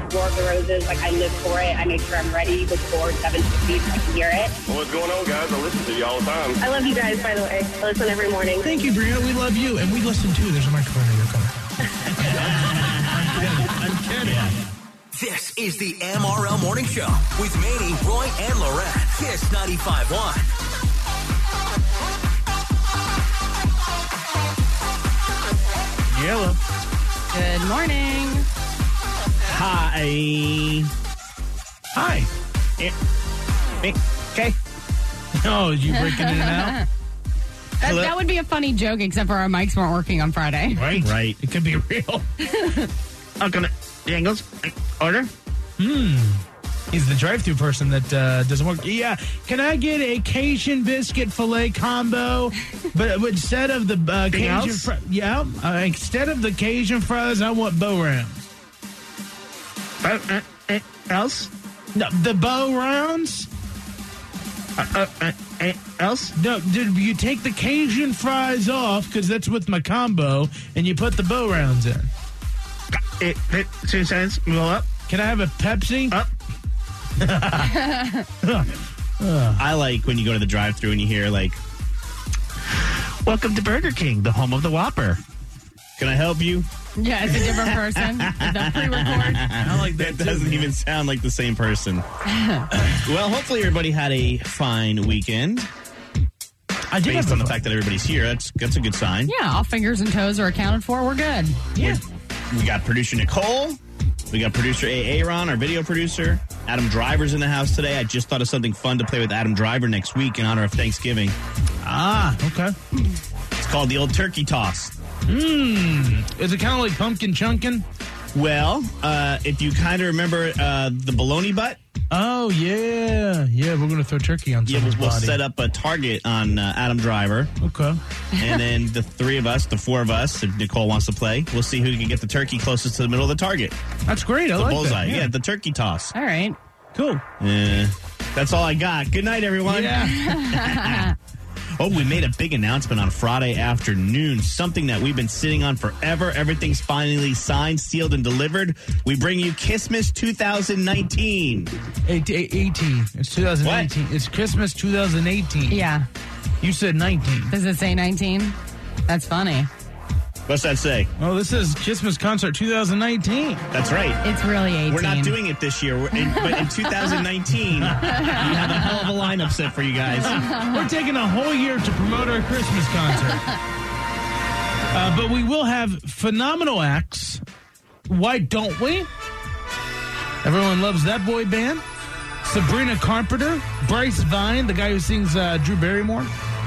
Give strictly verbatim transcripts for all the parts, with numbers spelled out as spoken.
War of the Roses. Like, I live for it. I make sure I'm ready with four, seven, sixty, so I can hear it. Well, what's going on, guys? I listen to you all the time. I love you guys, by the way. I listen every morning. Thank you, Brianna. We love you. And we listen, too. There's a microphone in your car. I'm kidding. I'm kidding. Yeah. This is the M R L Morning Show with Manny, Roy, and Lorette. Kiss ninety-five point one. Yellow. Good morning. Hi. Hi. Okay. Oh, you breaking it out? That, that would be a funny joke, except for our mics weren't working on Friday. Right. Right. It could be real. I'm gonna Jangles order. Hmm. He's the drive-thru person that uh, doesn't work. Yeah. Can I get a Cajun biscuit filet combo? But instead of the uh, Cajun fries, yeah, uh, instead of the Cajun fries, I want bow rounds. Uh, uh, uh, else? No, the bow rounds. Uh, uh, uh, uh, else? No, dude, you take the Cajun fries off because that's with my combo, and you put the bow rounds in. It, it, two cents. Roll up. Can I have a Pepsi? Up. I like when you go to the drive-thru and you hear, like, welcome to Burger King, the home of the Whopper. Can I help you? Yeah, it's a different person. The pre-record. I like that. That doesn't even sound like the same person. Well, hopefully everybody had a fine weekend. I did Based have on the fun. fact that everybody's here, that's that's a good sign. Yeah, all fingers and toes are accounted for. We're good. Yeah. We got producer Nicole. We got producer A. Aaron, our video producer. Adam Driver's in the house today. I just thought of something fun to play with Adam Driver next week in honor of Thanksgiving. Ah, okay. It's called the old turkey toss. Mmm. Is it kind of like pumpkin chunkin'? Well, uh, if you kind of remember uh, the bologna butt, Oh, yeah. Yeah, we're going to throw turkey on yeah, someone's we'll, we'll body. set up a target on uh, Adam Driver. Okay. And then the three of us, the four of us, if Nicole wants to play, we'll see who can get the turkey closest to the middle of the target. That's great. I The like bullseye. that. Yeah. the turkey toss. All right. Cool. Uh, that's all I got. Good night, everyone. Yeah. Oh, we made a big announcement on Friday afternoon, something that we've been sitting on forever. Everything's finally signed, sealed, and delivered. We bring you Christmas twenty nineteen. eighteen. It's twenty eighteen. What? It's Christmas twenty eighteen. Yeah. You said nineteen. Does it say nineteen? That's funny. What's that say? Oh, this is Christmas concert twenty nineteen. That's right. It's really eighteen. We're not doing it this year, We're in, but in two thousand nineteen, we have a hell of a lineup set for you guys. We're taking a whole year to promote our Christmas concert. uh, but we will have phenomenal acts. Why don't we? Everyone loves that boy band. Sabrina Carpenter, Bryce Vine, the guy who sings uh, Drew Barrymore.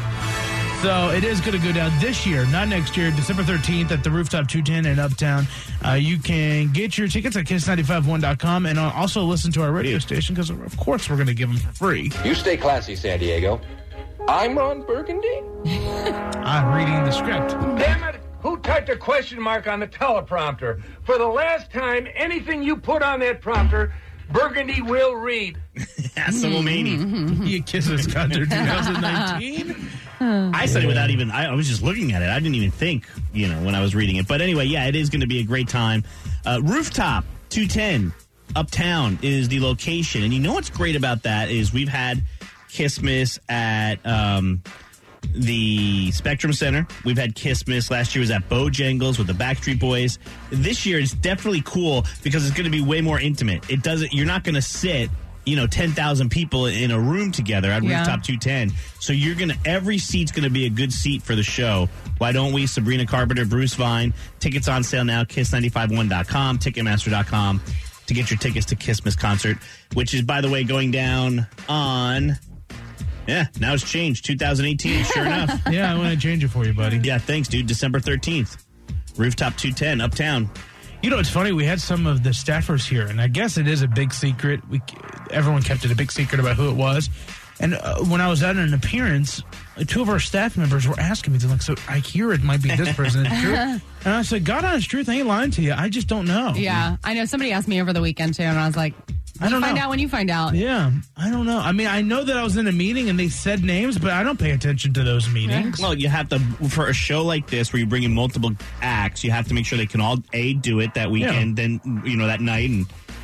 So it is going to go down this year, not next year, December thirteenth at the Rooftop two ten in Uptown. Uh, you can get your tickets at kiss nine five one dot com and also listen to our radio station because, of course, we're going to give them for free. You stay classy, San Diego. I'm Ron Burgundy. I'm reading the script. Damn it! Who typed a question mark on the teleprompter? For the last time, anything you put on that prompter, Burgundy will read. Assamomania. You kiss us, concert twenty nineteen. I said it without even, I, I was just looking at it. I didn't even think, you know, when I was reading it. But anyway, yeah, it is going to be a great time. Uh, Rooftop two ten, Uptown is the location. And you know what's great about that is we've had Christmas at um, the Spectrum Center. We've had Christmas. Last year was at Bojangles with the Backstreet Boys. This year is definitely cool because it's going to be way more intimate. It doesn't, you're not going to sit, you know, ten thousand people in a room together at Yeah. Rooftop two ten. So you're going to, every seat's going to be a good seat for the show. Why don't we? Sabrina Carpenter, Bruce Vine. Tickets on sale now, kiss nine five one dot com, ticketmaster dot com to get your tickets to Christmas concert, which is, by the way, going down on, yeah, now it's changed, two thousand eighteen, sure enough. Yeah, I want to change it for you, buddy. Yeah, thanks, dude. December thirteenth, Rooftop two ten, Uptown. You know, it's funny. We had some of the staffers here, and I guess it is a big secret. We everyone kept it a big secret about who it was. And uh, when I was at an appearance, uh, two of our staff members were asking me, they're like, so I hear it might be this person. Is it true? And I said, God honest truth, I ain't lying to you. I just don't know. Yeah. I know somebody asked me over the weekend, too, and I was like, I don't find know. out when you find out. Yeah, I don't know. I mean, I know that I was in a meeting and they said names, but I don't pay attention to those meetings. Well, you have to, for a show like this where you bring in multiple acts, you have to make sure they can all, A, do it that weekend, then, you know, that night, and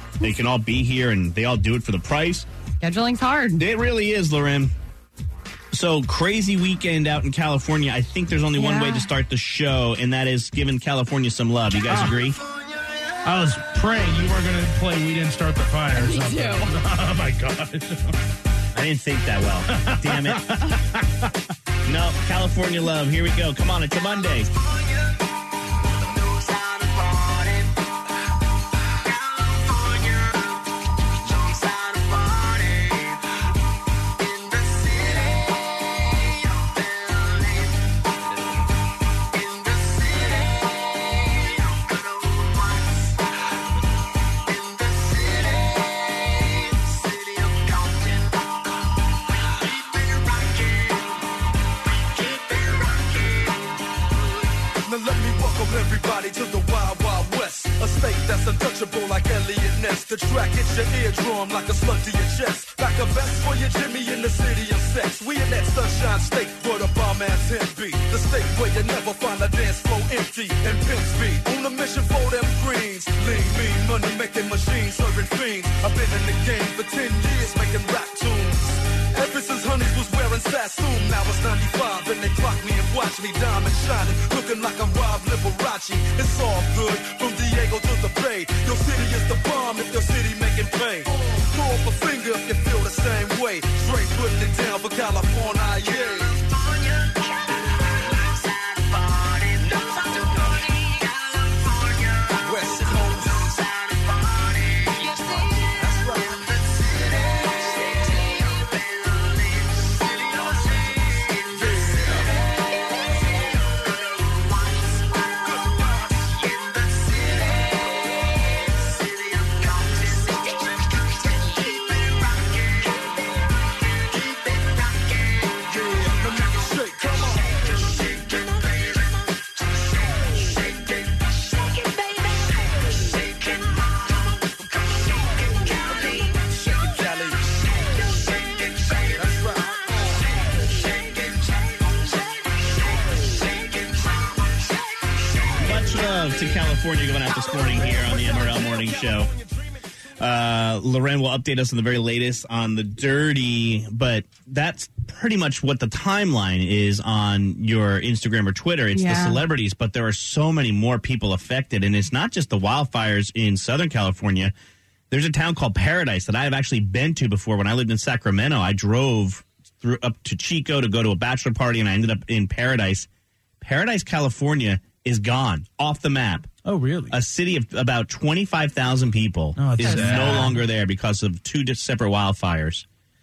they can all be here and they all do it for the price. Scheduling's hard. It really is, Loren. So, crazy weekend out in California. I think there's only yeah. one way to start the show, and that is giving California some love. You guys oh. agree? I was praying you were going to play We Didn't Start the Fire or Me something. too. Oh, my God. I didn't think that well. Damn it. No, California love. Here we go. Come on, it's a Monday. To the Wild Wild West, a state that's untouchable like Elliot Ness. The track hits your eardrum like a slug to your chest. Like a vest for your Jimmy in the city of sex. We in that sunshine state where the bomb ass him be. The state where you never find a dance floor empty and pimp speed. On a mission for them greens. Lean, mean, money making machines, serving fiends. I've been in the game for ten years making rap tunes. Ever since Honeys was wearing Sassoon, now it's ninety-five and they clock me and watch me diamond shining, looking like I'm Rob Liberace. It's all good from Diego to the Bay. Your city is the bomb if your city making pay. Throw up a finger if you feel the same way. Straight putting it down for California, yeah. To California going out this morning here on the M R L Morning Show. Uh, Loren will update us on the very latest on the dirty, but that's pretty much what the timeline is on your Instagram or Twitter. It's yeah. the celebrities, but there are so many more people affected, and it's not just the wildfires in Southern California. There's a town called Paradise that I have actually been to before. When I lived in Sacramento, I drove through up to Chico to go to a bachelor party, and I ended up in Paradise. Paradise, California is gone, off the map. Oh, really? A city of about twenty-five thousand people oh, is sad. no longer there because of two separate wildfires.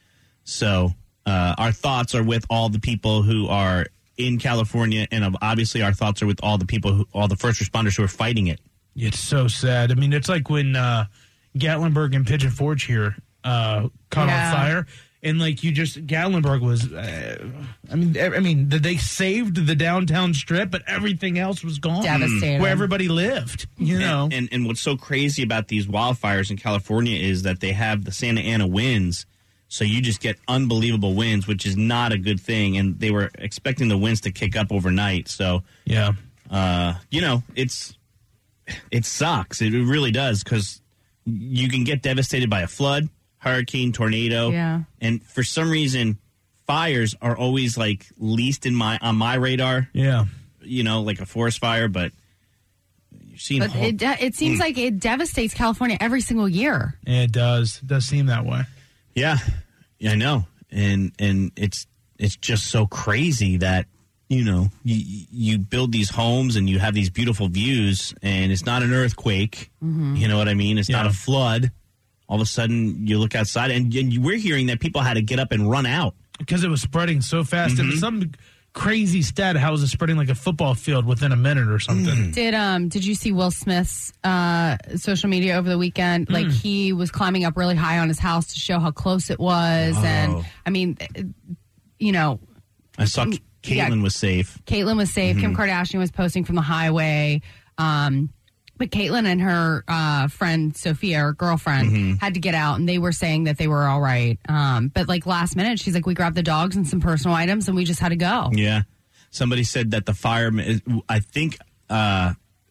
So uh, our thoughts are with all the people who are in California, and obviously our thoughts are with all the people, who, all the first responders who are fighting it. It's so sad. I mean, it's like when uh, Gatlinburg and Pigeon Forge here uh, caught yeah. on fire. And like you just, Gatlinburg was, uh, I mean, I mean, they saved the downtown strip, but everything else was gone. Devastating. Where everybody lived, you know. And, and and what's so crazy about these wildfires in California is that they have the Santa Ana winds, so you just get unbelievable winds, which is not a good thing. And they were expecting the winds to kick up overnight. So yeah, uh, you know, it's it sucks. It really does, because you can get devastated by a flood, hurricane, tornado, yeah. and for some reason, fires are always like least in my on my radar. Yeah, you know, like a forest fire, but you're seeing. But whole, it it seems mm. like it devastates California every single year. It does. It does seem that way. Yeah, yeah, I know, and and it's it's just so crazy that you know you you build these homes and you have these beautiful views, and it's not an earthquake. Mm-hmm. You know what I mean? It's yeah. not a flood. All of a sudden, you look outside, and, and we're hearing that people had to get up and run out. Because it was spreading so fast. Mm-hmm. It was some crazy stat. How was it spreading like a football field within a minute or something? Mm. Did um did you see Will Smith's uh, social media over the weekend? Mm. Like, he was climbing up really high on his house to show how close it was. Oh. And, I mean, you know. I saw Caitlyn yeah, was safe. Caitlyn was safe. Mm-hmm. Kim Kardashian was posting from the highway. Um But Caitlyn and her uh, friend Sophia, her girlfriend, mm-hmm. had to get out, and they were saying that they were all right. Um, but like last minute, she's like, we grabbed the dogs and some personal items, and we just had to go. Yeah. Somebody said that the fire, I think uh,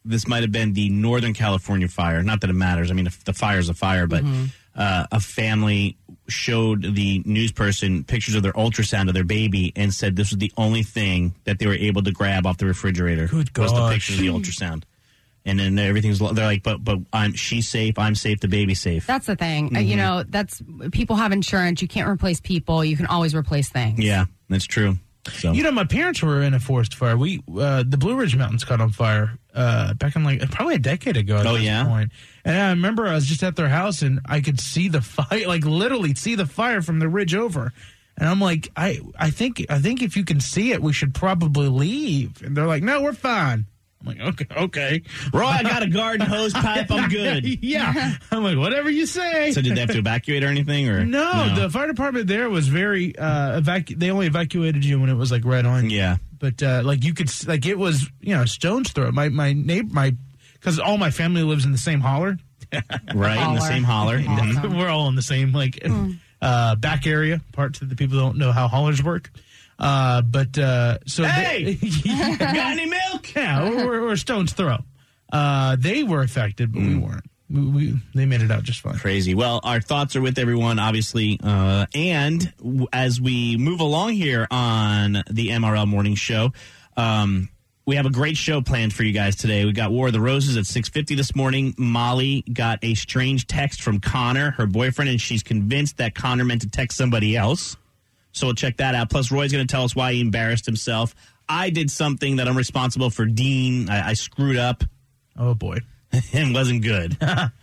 this might have been the Northern California fire. Not that it matters. I mean, if the fire's a fire, but Mm-hmm. uh, a family showed the news person pictures of their ultrasound of their baby and said this was the only thing that they were able to grab off the refrigerator. Good was the gosh. picture of the ultrasound. And then everything's, they're like, but but I'm she's safe, I'm safe, the baby's safe. That's the thing. Mm-hmm. Uh, you know, that's people have insurance. You can't replace people. You can always replace things. Yeah, that's true. So You know, my parents were in a forest fire. We uh, the Blue Ridge Mountains caught on fire uh, back in like probably a decade ago. At Oh, this yeah? point. And I remember I was just at their house and I could see the fire, like literally see the fire from the ridge over. And I'm like, I I think I think if you can see it, we should probably leave. And they're like, no, we're fine. I'm like, okay, okay. Roy, I got a garden hose pipe, I'm good. Yeah. I'm like, whatever you say. So did they have to evacuate or anything? Or No, the fire department there was very uh evacu- they only evacuated you when it was like right on. Yeah. But uh like you could s- like it was, you know, stone's throw. My my neighbor my cuz all my family lives in the same holler. Right, in the Holler. same holler. Awesome. We're all in the same like uh back area, parts that the people don't know how hollers work. Uh but uh so Hey! they, Got any milk? yeah, we're, we're a stone's throw. Uh they were affected, but we weren't. We, we they made it out just fine. Crazy. Well, our thoughts are with everyone, obviously. Uh, and w- as we move along here on the M R L Morning Show, um, we have a great show planned for you guys today. We got War of the Roses at six fifty this morning. Molly got a strange text from Connor, her boyfriend, and she's convinced that Connor meant to text somebody else. So we'll check that out. Plus, Roy's going to tell us why he embarrassed himself. I did something that I'm responsible for. Dean, I, I screwed up. Oh boy. And wasn't good.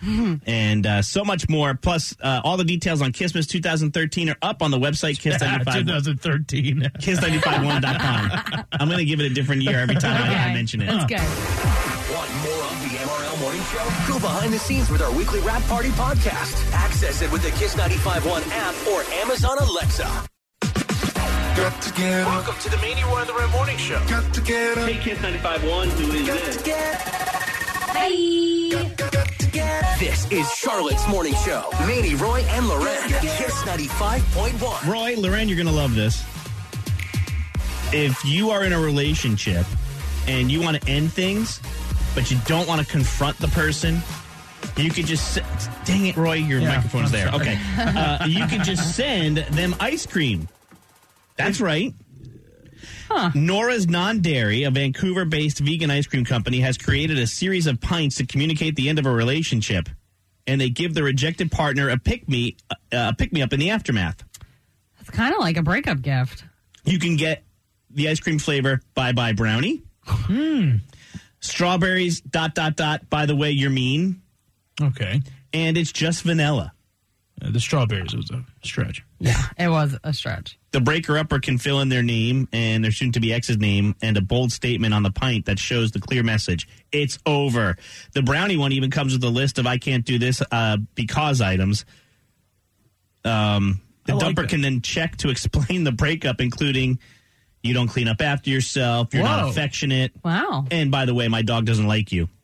And uh, so much more. Plus, uh, all the details on Kissmas twenty thirteen are up on the website, Kiss ninety-five, twenty thirteen. Kiss ninety-five one dot com. I'm going to give it a different year every time I, I Okay. mention it. That's good. Want more of the M R L Morning Show? Go behind the scenes with our weekly Rap Party podcast. Access it with the Kiss ninety-five one app or Amazon Alexa. Got to get up, Welcome to the Mania War in the Red Morning Show. got to get up, Hey, Kiss ninety-five one, who is Got this? to get got to get This is Charlotte's Morning Show. Manny, Roy, and Loren. Kiss ninety-five point one. Roy, Loren, you're going to love this. If you are in a relationship and you want to end things, but you don't want to confront the person, you could just... s- Dang it, Roy, your Yeah, microphone's I'm there. sorry. Okay. Uh, you can just send them ice cream. That's right. Nora's Non-Dairy, a Vancouver-based vegan ice cream company, has created a series of pints to communicate the end of a relationship, and they give the rejected partner a pick-me, uh, a pick-me-up in the aftermath. It's kind of like a breakup gift. You can get the ice cream flavor Bye-Bye Brownie, strawberries, dot, dot, dot, by the way, you're mean, Okay. and it's just vanilla. Uh, the strawberries was a stretch. It was a stretch. The breaker-upper can fill in their name and their soon-to-be ex's name and a bold statement on the pint that shows the clear message. It's over. The brownie one even comes with a list of I can't do this uh, because items. Um, the I like dumper that. can then check to explain the breakup, including you don't clean up after yourself, you're not Whoa. affectionate, Wow. and by the way, my dog doesn't like you.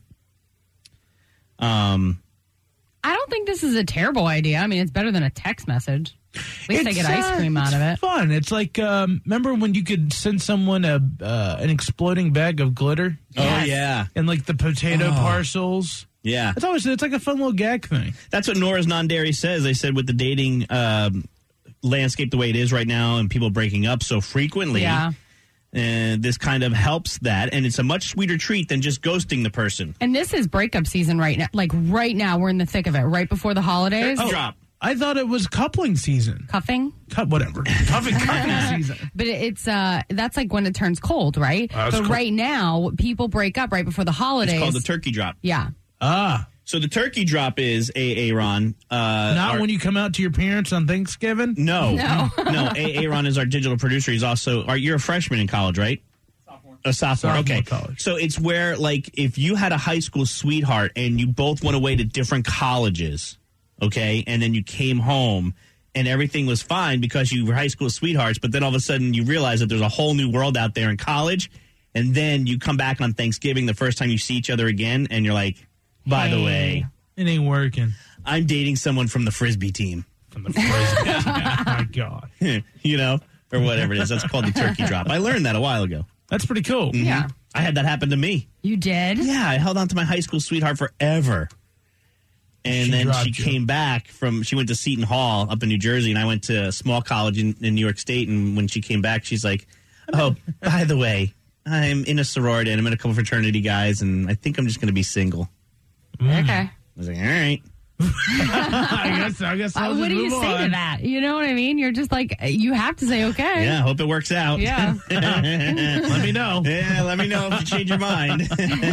Um, I don't think this is a terrible idea. I mean, it's better than a text message. At least I It's, get ice uh, cream out of it. It's fun. It's like um, remember when you could send someone a uh, an exploding bag of glitter Oh, yeah. and like the potato Oh. parcels. Yeah. It's always it's like a fun little gag thing. That's what Nora's Non-Dairy says. They said with the dating um, landscape the way it is right now and people breaking up so frequently, Yeah. uh, this kind of helps that. And it's a much sweeter treat than just ghosting the person. And this is breakup season right now. Like right now, we're in the thick of it. Right before the holidays. Oh. Drop. I thought it was coupling season. Cuffing. Cut whatever. Cuffing cuffing season. But it's uh that's like when it turns cold, right? Oh, it's but cold. right now, people break up right before the holidays. It's called the turkey drop. yeah. Ah, So the turkey drop is, A A Ron. Uh, not our- when you come out to your parents on Thanksgiving. No. No. no, A A Ron is our digital producer. He's also, are, you're a freshman in college, right? A sophomore, Sophomore okay. college. So it's where, like, if you had a high school sweetheart and you both went away to different colleges, okay, and then you came home and everything was fine because you were high school sweethearts, but then all of a sudden you realize that there's a whole new world out there in college, and then you come back on Thanksgiving the first time you see each other again, and you're like, by the Hey. way, It ain't working. I'm dating someone from the Frisbee team. From the first my God. You know, or whatever it is. That's called the turkey drop. I learned that a while ago. That's pretty cool. Yeah. I had that happen to me. You did? Yeah, I held on to my high school sweetheart forever. And She then dropped she you. came back from, she went to Seton Hall up in New Jersey, and I went to a small college in, in New York State. And when she came back, she's like, oh, by the way, I'm in a sorority and I'm in a couple fraternity guys, and I think I'm just going to be single. Okay. I was like, all right. I guess. I guess. Uh, I'll what just do you move say to on. that? You know what I mean? You're just like, you have to say okay. Yeah, hope it works out. Yeah. Let me know. Yeah, let me know if you change your mind.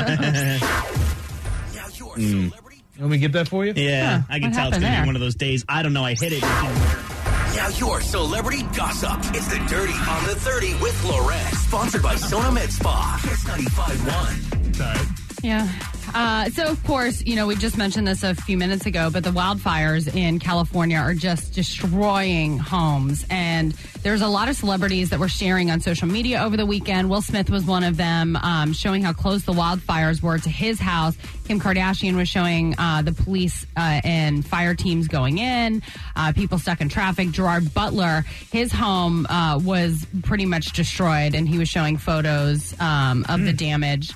Now your Mm. celebrity. Let me get that for you. Yeah, I can What tell it's happened going to there? be one of those days. I don't know. I hit it. Now your celebrity gossip. It's the Dirty on the thirty with Loren. Sponsored by Sona Med Spa. Kiss ninety-five point one. Sorry. Yeah. Uh, so, of course, you know, we just mentioned this a few minutes ago, but the wildfires in California are just destroying homes. And there's a lot of celebrities that were sharing on social media over the weekend. Will Smith was one of them, um, showing how close the wildfires were to his house. Kim Kardashian was showing uh, the police uh, and fire teams going in, uh, people stuck in traffic. Gerard Butler, his home uh, was pretty much destroyed, and he was showing photos um, of the damage.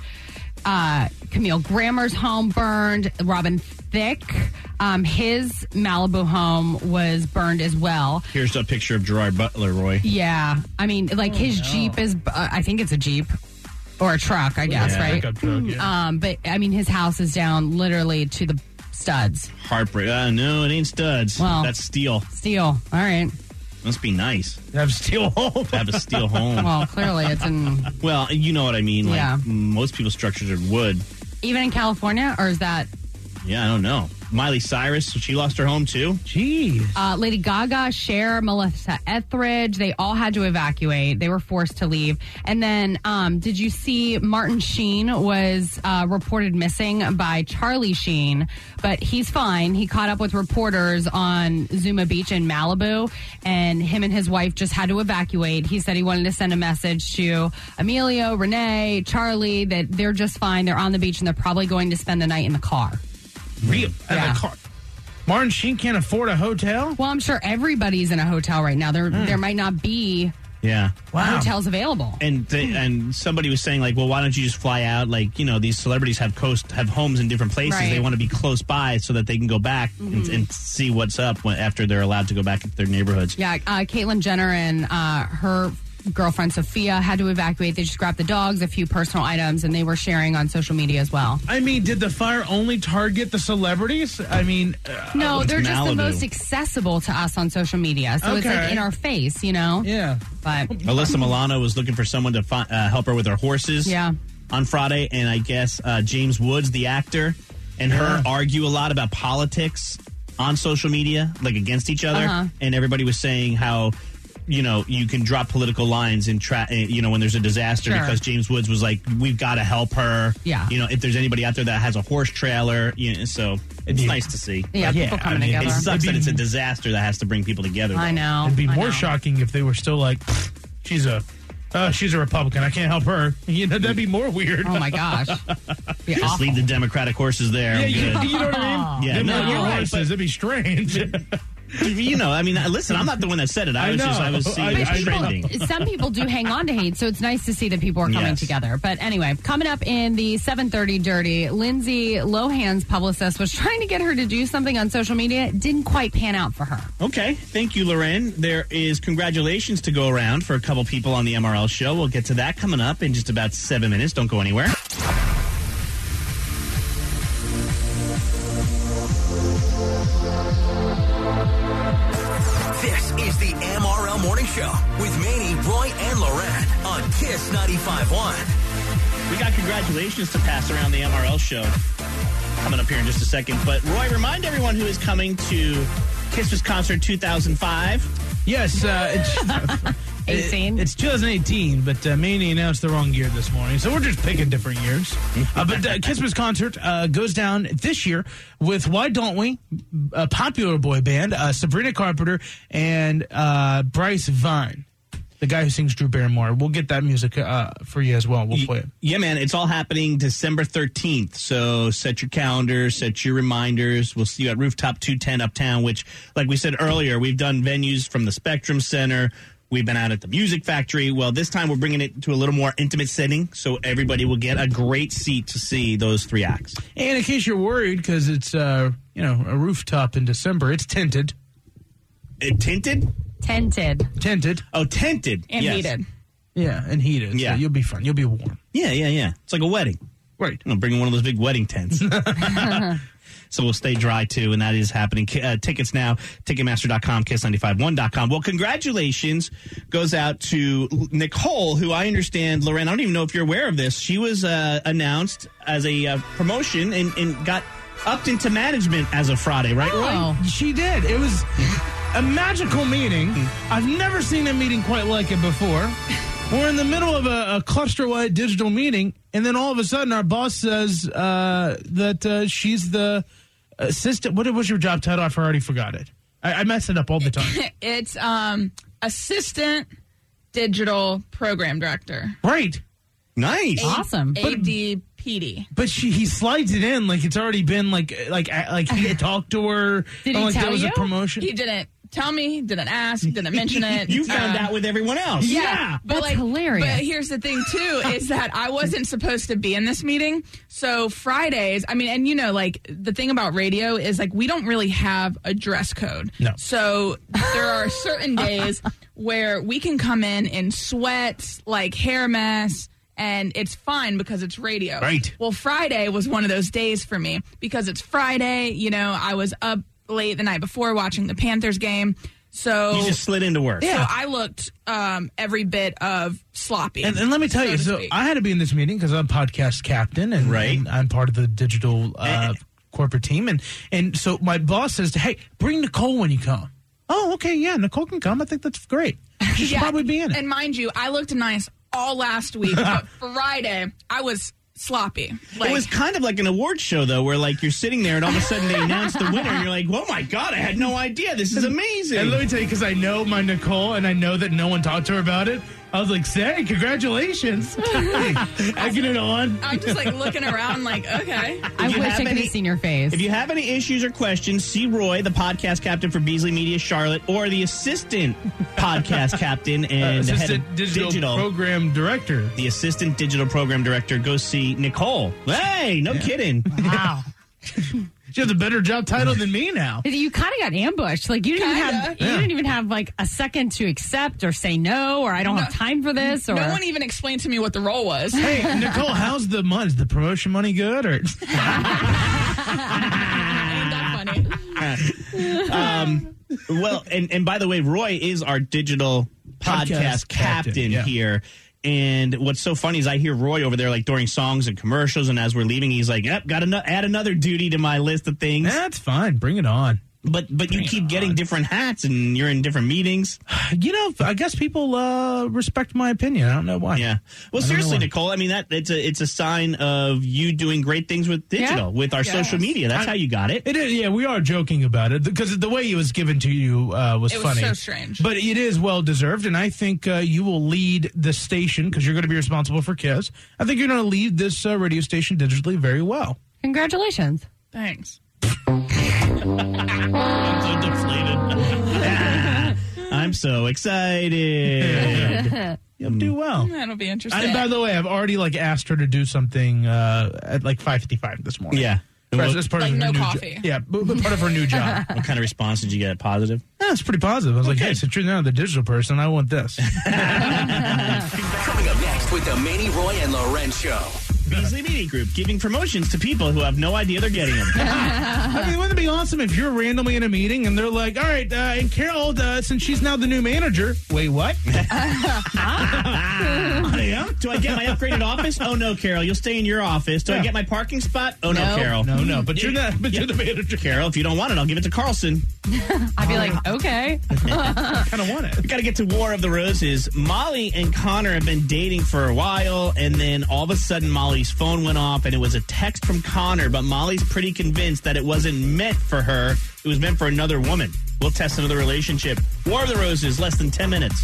Uh, Camille Grammer's home burned. Robin Thicke, um, his Malibu home was burned as well. Here's a picture of Gerard Butler, Roy. Yeah. I mean, like his Jeep is, uh, I think it's a Jeep or a truck, I guess, Yeah, right? pickup truck, yeah. Um, but I mean, his house is down literally to the studs. Heartbreak. Uh, no, it ain't studs. Well- That's steel. Steel. All right. Must be nice Have steel home. to have a steel home. Well, clearly it's in, Well, you know what I mean. Like, Yeah. most people's structures are wood. even in California, or is that Yeah, I don't know. Miley Cyrus, she lost her home too. Jeez. Uh, Lady Gaga, Cher, Melissa Etheridge, they all had to evacuate. They were forced to leave. And then, um, did you see Martin Sheen was uh, reported missing by Charlie Sheen, but he's fine. He caught up with reporters on Zuma Beach in Malibu, and him and his wife just had to evacuate. He said he wanted to send a message to Emilio, Renee, Charlie, that they're just fine. They're on the beach, and they're probably going to spend the night in the car. Real. Yeah. And the car. Martin Sheen can't afford a hotel? Well, I'm sure everybody's in a hotel right now. There, there might not be Yeah. Wow. hotels available. And they, and somebody was saying like, well, why don't you just fly out? Like, you know, these celebrities have coast have homes in different places. Right. They want to be close by so that they can go back and, and see what's up when, after they're allowed to go back into their neighborhoods. Yeah, uh, Caitlyn Jenner and uh, her girlfriend Sophia had to evacuate. They just grabbed the dogs, a few personal items, and they were sharing on social media as well. I mean, did the fire only target the celebrities? I mean, uh, No, it's they're just the Malibu. most accessible to us on social media. So it's like Okay. in our face, you know? yeah. But Alyssa Milano was looking for someone to fi- uh, help her with her horses. yeah. On Friday, and I guess uh, James Woods, the actor, and her argue a lot about politics on social media, like against each other. Uh-huh. And everybody was saying how, you know, you can drop political lines in, tra- uh, you know, when there's a disaster, Sure. because James Woods was like, we've got to help her. Yeah. You know, if there's anybody out there that has a horse trailer, you know, so it's Yeah. nice to see. Yeah, Yeah, people I coming mean, together. It sucks It'd that be- it's a disaster that has to bring people together. I though. know. It'd be I more know. shocking if they were still like, she's a, uh, she's a Republican. I can't help her. You know, that'd be more weird. Oh my gosh. Be Just awful. leave the Democratic horses there. Yeah, I'm you, good. you know what I mean? Yeah, Them no, little you're right, horses, but- it'd be strange. You know, I mean, listen, I'm not the one that said it. I, I was just, I know. was seeing I- it But I- trending. people, some people do hang on to hate, so it's nice to see that people are coming Yes. together. But anyway, coming up in the seven thirty Dirty, Lindsay Lohan's publicist was trying to get her to do something on social media. It didn't quite pan out for her. Okay, thank you, Loren. There is congratulations to go around for a couple people on the M R L show. We'll get to that coming up in just about seven minutes. Don't go anywhere. This is the M R L Morning Show with Manny, Roy, and Loren on Kiss ninety-five point one. We got congratulations to pass around the M R L show coming up here in just a second. But, Roy, remind everyone who is coming to Kiss's Concert two thousand five. Yes, uh, it's, eighteen. it- it's two thousand eighteen, but uh, Manny announced the wrong year this morning, so we're just picking different years. uh, but uh, Christmas concert uh, goes down this year with Why Don't We, a popular boy band, uh, Sabrina Carpenter, and uh, Bryce Vine, the guy who sings Drew Barrymore. We'll get that music uh, for you as well. We'll play it. Yeah, man, it's all happening December thirteenth. So set your calendars, set your reminders. We'll see you at Rooftop two ten Uptown, which, like we said earlier, we've done venues from the Spectrum Center, We've been out at the Music Factory. Well, this time we're bringing it to a little more intimate setting, so everybody will get a great seat to see those three acts. And in case you're worried, because it's uh, you know a rooftop in December, it's tinted. It tinted? Tented. Tinted. Oh, tinted. And yes. heated. Yeah, and heated. Yeah. So you'll be fine. You'll be warm. Yeah, yeah, yeah. It's like a wedding. Right. I'm bringing one of those big wedding tents. So we'll stay dry, too, and that is happening. Uh, tickets now, Ticketmaster dot com, Kiss nine five one dot com. Well, congratulations goes out to Nicole, who I understand, Loren, I don't even know if you're aware of this. She was uh, announced as a uh, promotion and, and got upped into management as of Friday, right, Roy? Oh, she did. It was a magical meeting. I've never seen a meeting quite like it before. We're in the middle of a, a cluster-wide digital meeting, and then all of a sudden our boss says uh, that uh, she's the assistant. What was your job title? I already forgot it. I, I mess it up all the time. It's um, assistant digital program director. Right. Nice. Awesome. A D P D. But she he slides it in like it's already been like like like he had talked to her. Did he like tell there was you? a promotion. He didn't tell me, didn't ask, didn't mention it. You found Uh, out with everyone else. Yeah, but That's like, hilarious. But here's the thing too: is that I wasn't supposed to be in this meeting. So Fridays, I mean, and you know, like the thing about radio is like we don't really have a dress code. No. So there are certain days where we can come in in sweats, like hair mess. And it's fine because it's radio. Right. Well, Friday was one of those days for me because it's Friday. You know, I was up late the night before watching the Panthers game. So You just slid into work. So I looked um, every bit of sloppy. And, and let me tell so you, to so speak. I had to be in this meeting because I'm podcast captain, and, Right. and I'm part of the digital uh, corporate team, and and so my boss says, "Hey, bring Nicole when you come." Oh, okay, yeah, Nicole can come. I think that's great. She should Yeah, probably be in it. And mind you, I looked nice all last week, but Friday I was sloppy. Like, It was kind of like an award show, though, where like you're sitting there and all of a sudden they announce the winner, and you're like, "Oh my god, I had no idea! This is amazing!" And let me tell you, because I know my Nicole, and I know that no one talked to her about it. I was like, "Say, congratulations!" Egging it on. I'm just like looking around, like, okay. I you wish I have could any- have seen your face. If you have any issues or questions, see Roy, the podcast captain for Beasley Media Charlotte, or the assistant podcast captain and Uh, head assistant of digital, digital, program director. the assistant digital program director. Go see Nicole. Hey, no kidding. Wow. She has a better job title than me now. You kind of got ambushed. Like you didn't even Kinda. have you Yeah. didn't even have like a second to accept or say no, or I don't No. have time for this. Or No one even explained to me what the role was. Hey, Nicole, how's the money? Is the promotion money good? Or Ain't that funny? Um, well, and, and by the way, Roy is our digital podcast, Podcast captain, captain, yeah. here. And what's so funny is I hear Roy over there, like during songs and commercials, and as we're leaving, he's like, "Yep, got to add another duty to my list of things." That's fine. Bring it on. But but you Bring it keep getting on. different hats, and you're in different meetings. You know, I guess people uh, respect my opinion. I don't know why. Yeah. Well, I don't seriously, know why. Nicole. I mean, that it's a it's a sign of you doing great things with digital, Yeah. with our Yes. social media. That's I- how you got it. It is, yeah, we are joking about it because the way it was given to you uh, was It was funny. so strange. But it is well deserved, and I think uh, you will lead the station because you're going to be responsible for Kiss. I think you're going to lead this uh, radio station digitally very well. congratulations. Thanks. I'm so deflated. I'm so excited. You'll do well. That'll be interesting. And by the way, I've already like asked her to do something uh, at like five fifty-five this morning. Yeah. That's, What, that's part Like of her no new coffee. job. Yeah, but, but part of her new job. what kind of response did you get? Positive? Yeah, it's pretty positive. I was like, hey, since you're now the digital person, I want this. Coming up next with the Manny, Roy, and Loren Show. Beasley Media Group giving promotions to people who have no idea they're getting them. I mean, wouldn't it be awesome if you're randomly in a meeting and they're like, all right, uh, and Carol, uh, since she's now the new manager. Wait, what? Yeah. Do I get my upgraded office? Oh no, Carol, you'll stay in your office. Do I Yeah. get my parking spot? Oh no, No. Carol. No, no, but you're not. But you're the manager. Carol, if you don't want it, I'll give it to Carlson. I'd be like, okay. I kind of want We it. got to get to War of the Roses. Molly and Connor have been dating for a while, and then all of a sudden Molly's phone went off, and it was a text from Connor, but Molly's pretty convinced that it wasn't meant for her. It was meant for another woman. We'll test another relationship. War of the Roses, less than ten minutes.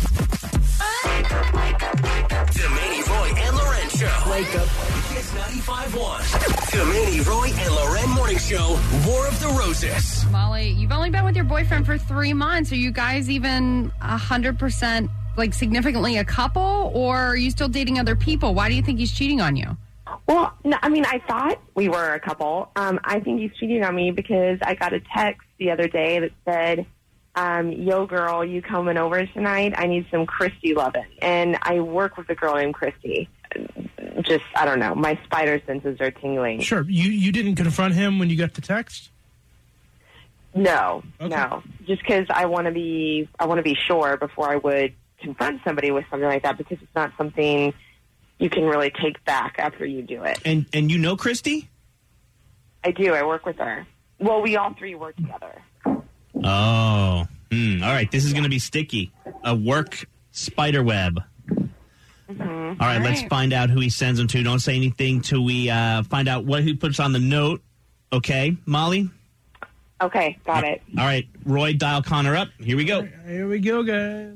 The Manny, Roy, and Loren Show. Wake up. Kiss ninety-five point one. The Manny, Roy, and Loren Morning Show. War of the Roses. Molly, you've only been with your boyfriend for three months. Are you guys even one hundred percent like significantly a couple, or are you still dating other people? Why do you think he's cheating on you? Well, no, I mean, I thought we were a couple. Um, I think he's cheating on me because I got a text the other day that said, um, yo, girl, you coming over tonight? I need some Christy loving. And I work with a girl named Christy. Just, I don't know. My spider senses are tingling. Sure. You, you didn't confront him when you got the text? No, Okay. no. Just because I want to be, I want to be sure before I would confront somebody with something like that, because it's not something you can really take back after you do it. And and you know Christy? I do. I work with her. Well, we all three work together. Oh. Hmm. All right. This is going to be sticky. A work spider web. Mm-hmm. All right. Let's find out who he sends them to. Don't say anything till we uh, find out what he puts on the note. Okay, Molly? Okay. Got it. All right. Roy, dial Connor up. Here we go. Here we go, guys.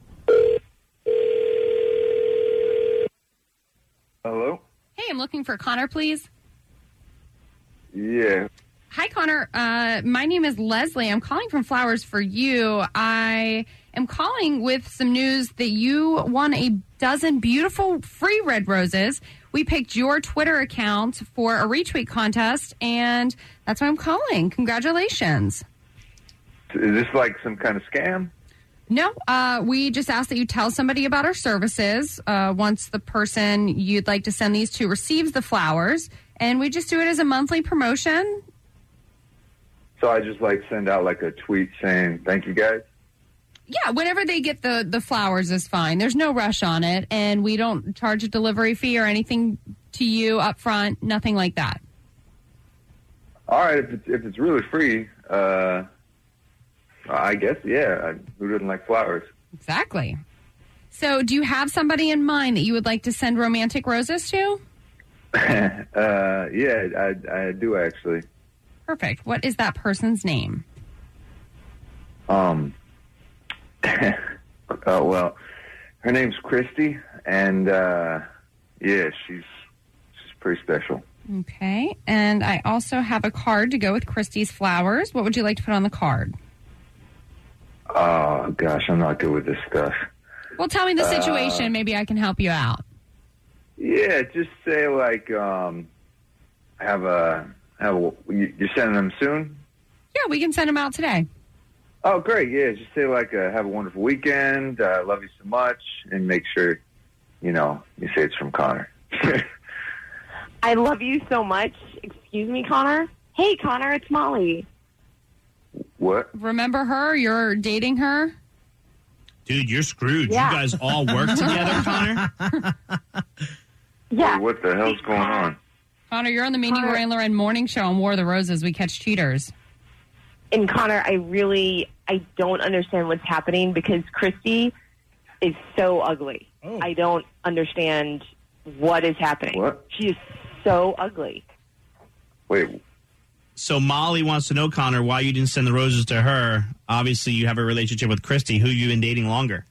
Hello? Hey, I'm looking for Connor, please. Yeah. Hi, Connor. Uh, my name is Leslie. I'm calling from Flowers for You. I am calling with some news that you won a dozen beautiful free red roses. We picked your Twitter account for a retweet contest, and that's why I'm calling. Congratulations. Is this like some kind of scam? No, uh, we just ask that you tell somebody about our services uh, once the person you'd like to send these to receives the flowers, and we just do it as a monthly promotion. So I just like send out like a tweet saying, thank you guys? Yeah, whenever they get the, the flowers is fine. There's no rush on it, and we don't charge a delivery fee or anything to you up front, nothing like that. All right, if it's, if it's really free, uh, I guess, yeah. Who doesn't like flowers? Exactly. So do you have somebody in mind that you would like to send romantic roses to? uh, yeah, I, I do actually. Perfect. What is that person's name? Um, oh, well, her name's Christy, and, uh, yeah, she's, she's pretty special. Okay. And I also have a card to go with Christy's flowers. What would you like to put on the card? Oh, gosh, I'm not good with this stuff. Well, tell me the situation. Uh, Maybe I can help you out. Yeah, just say, like, um, have a, have a, you- you're sending them soon? Yeah, we can send them out today. Oh, great, yeah, just say, like, uh, have a wonderful weekend, uh, love you so much, and make sure, you know, you say it's from Connor. I love you so much. Excuse me, Connor? Hey, Connor, it's Molly. What? Remember her? You're dating her? Dude, you're screwed. Yeah. You guys all work together, Connor? Yeah. What the hell's going on? Connor, you're on the Mini Connor- Ray and Loren morning show on War of the Roses. We catch cheaters. And Connor, I really, I don't understand what's happening because Christy is so ugly. Oh. I don't understand what is happening. What? She is so ugly. Wait, So Molly wants to know, Connor, why you didn't send the roses to her. Obviously, you have a relationship with Christy. Who you been dating longer?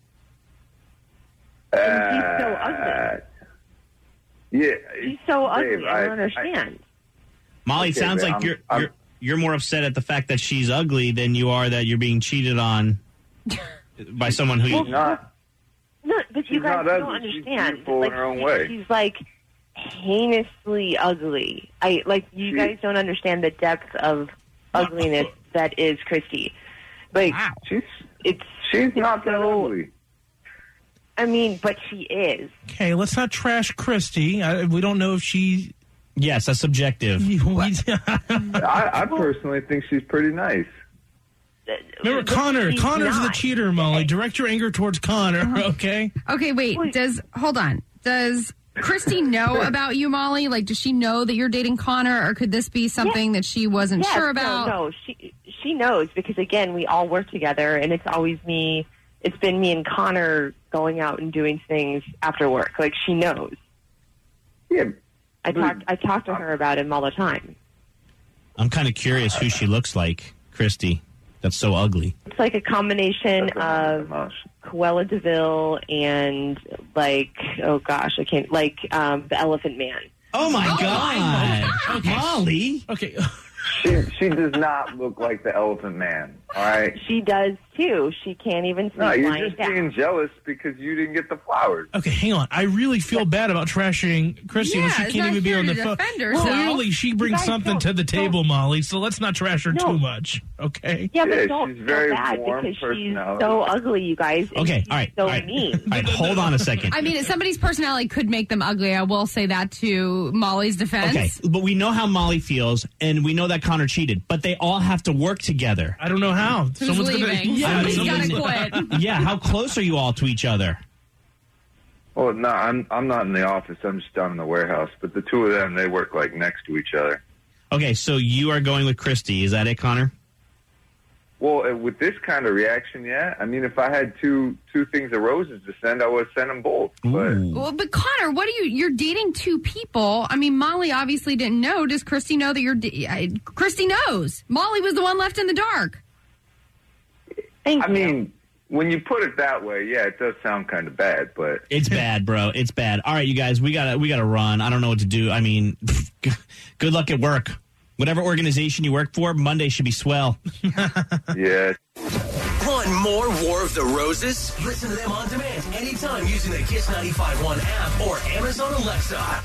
And she's so uh, ugly. yeah. She's so ugly. Dave, I don't understand. Molly, it Okay, sounds but like I'm- you're I'm- you're you're more upset at the fact that she's ugly than you are that you're being cheated on by someone who She's you. not. No, but you She's guys not don't ugly. She's understand. beautiful like, in her own she- way. She's like heinously ugly. I like you She- guys don't understand the depth of ugliness that is Christy. Like Wow. She's it's she's not that so- ugly. I mean, but she is. Okay, let's not trash Christy. I, we don't know if she... Yes, that's subjective. I, I personally think she's pretty nice. Remember, But Connor. she's Connor's the not. cheater, Molly. Direct your anger towards Connor, okay? Okay, wait. Wait. Does hold on. Does Christy know about you, Molly? Like, does she know that you're dating Connor, or could this be something that she wasn't Yes, sure about? No, no, she she knows because again, we all work together, and it's always me. It's been me and Connor going out and doing things after work. Like she knows. Yeah. I talk I talk to her about him all the time. I'm kind of curious who she looks like, Christy. That's so ugly. It's like a combination of Cruella DeVille and like oh gosh, I can't like um, the Elephant Man. Oh my Oh, God, Okay. Molly! Okay. She she does not look like the Elephant Man. All right. She does too. She can't even sleep No, you're lying just down. being jealous because you didn't get the flowers. Okay, hang on. I really feel bad about trashing Christy Yeah, when she it's can't not even be here on to the phone. defend herself. Clearly, she brings guys something don't- to the table, Molly. So let's not trash her No. too much. Okay. Yeah, but Yeah, don't she's feel very bad warm because she's personality. so ugly, you guys. and Okay, she's all right, so all right. mean. All right, hold on a second. I mean, somebody's personality could make them ugly. I will say that to Molly's defense. Okay, but we know how Molly feels, and we know that Connor cheated, but they all have to work together. I don't know how. Who's Someone's leaving? Gonna, Somebody's someone's- got to quit. Yeah, how close are you all to each other? Well, no, I'm I'm not in the office. I'm just down in the warehouse. But the two of them, they work like next to each other. Okay, so you are going with Christy. Is that it, Connor? Well, uh, with this kind of reaction, yeah. I mean, if I had two two things of roses to send, I would send them both. But Well, but Connor, what are you? You're dating two people. I mean, Molly obviously didn't know. Does Christy know that you're? Da- I- Christy knows. Molly was the one left in the dark. Thank I you. mean, when you put it that way, yeah, it does sound kind of bad. But It's bad, bro. It's bad. All right, you guys, we gotta we gotta run. I don't know what to do. I mean, good luck at work. Whatever organization you work for, Monday should be swell. yeah. Want more War of the Roses? Listen to them on demand anytime using the Kiss ninety-five point one app or Amazon Alexa.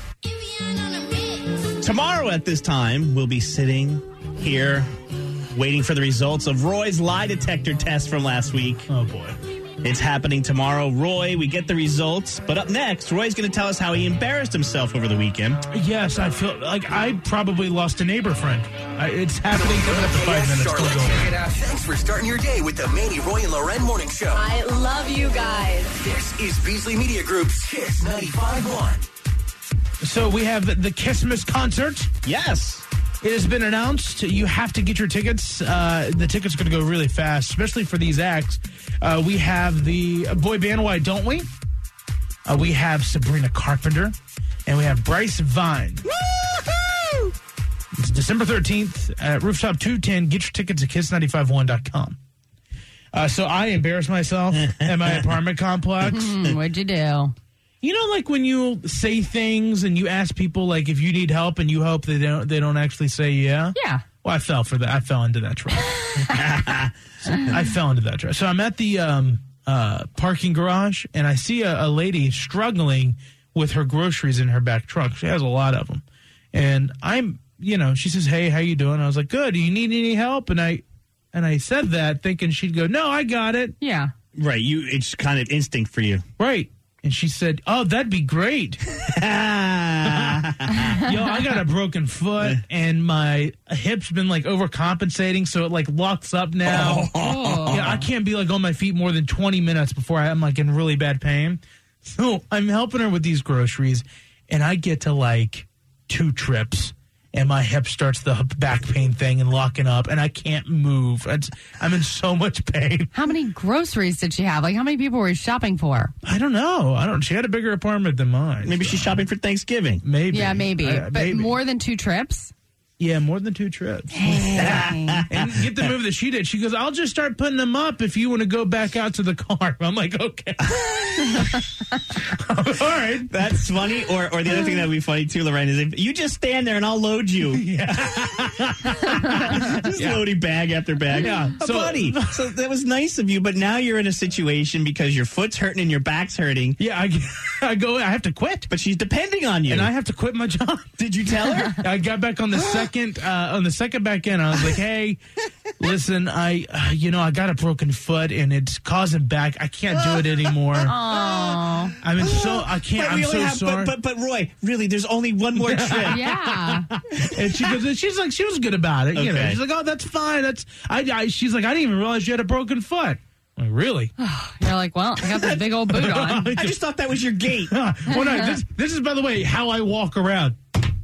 Tomorrow at this time, we'll be sitting here waiting for the results of Roy's lie detector test from last week. Oh, boy. It's happening tomorrow. Roy, we get the results. But up next, Roy's going to tell us how he embarrassed himself over the weekend. Yes, I feel like I probably lost a neighbor friend. I, it's happening coming up in five minutes. Still going. Thanks for starting your day with the Manny, Roy, and Loren Morning Show. I love you guys. This is Beasley Media Group's Kiss ninety-five point one. So we have the Kissmas concert. Yes. It has been announced. You have to get your tickets. Uh, the tickets are going to go really fast, especially for these acts. Uh, we have the boy band Why Don't We? Uh, we have Sabrina Carpenter. And we have Bryce Vine. Woo-hoo! It's December thirteenth at Rooftop two ten. Get your tickets at kiss nine five one dot com. Uh, so I embarrassed myself at my apartment complex. Hmm, what'd you do? You know, like when you say things and you ask people, like, if you need help and you hope they don't they don't actually say yeah? Yeah. Well, I fell for that. I fell into that trap. So I fell into that trap. So I'm at the um, uh, parking garage, and I see a, a lady struggling with her groceries in her back truck. She has a lot of them. And I'm, you know, she says, hey, how you doing? I was like, good. Do you need any help? And I and I said that thinking she'd go, no, I got it. Yeah. Right. You. It's kind of instinct for you. Right. And she said, oh, that'd be great. Yo, I got a broken foot, and my hip's been, like, overcompensating, so it, like, locks up now. Oh. Yeah, I can't be, like, on my feet more than twenty minutes before I'm, like, in really bad pain. So I'm helping her with these groceries, and I get to, like, two trips, and my hip starts the back pain thing and locking up, and I can't move. It's, I'm in so much pain. How many groceries did she have? Like, how many people were you shopping for? I don't know. I don't. She had a bigger apartment than mine. Maybe she's shopping for Thanksgiving. Maybe. Yeah, maybe. Uh, but maybe. more than two trips? Yeah, more than two trips. Dang. And get the move that she did. She goes, I'll just start putting them up if you want to go back out to the car. I'm like, okay. All right. That's funny. Or or the other thing that would be funny too, Lorraine, is if you just stand there and I'll load you. Yeah. Just Yeah. loading bag after bag. Yeah. Oh, So- buddy. So that was nice of you, but now you're in a situation because your foot's hurting and your back's hurting. Yeah, I, I go, I have to quit. But she's depending on you. And I have to quit my job. Did you tell her? I got back on the second, uh, on the second back in. I was like, hey, listen, I, uh, you know, I got a broken foot and it's causing back. I can't do it anymore. Oh. I'm in so, I can't, But I'm we so only have, sorry. but, but, but Roy, really, there's only one more trip. Yeah. And she goes, and she's like, she was good about it. You know, Okay. she's like, oh, that's fine. That's, I, I, she's like, I didn't even realize you had a broken foot. I'm like, really? You're like, well, I got this big old boot on. I just thought that was your gait. well, no, this, this is, by the way, how I walk around.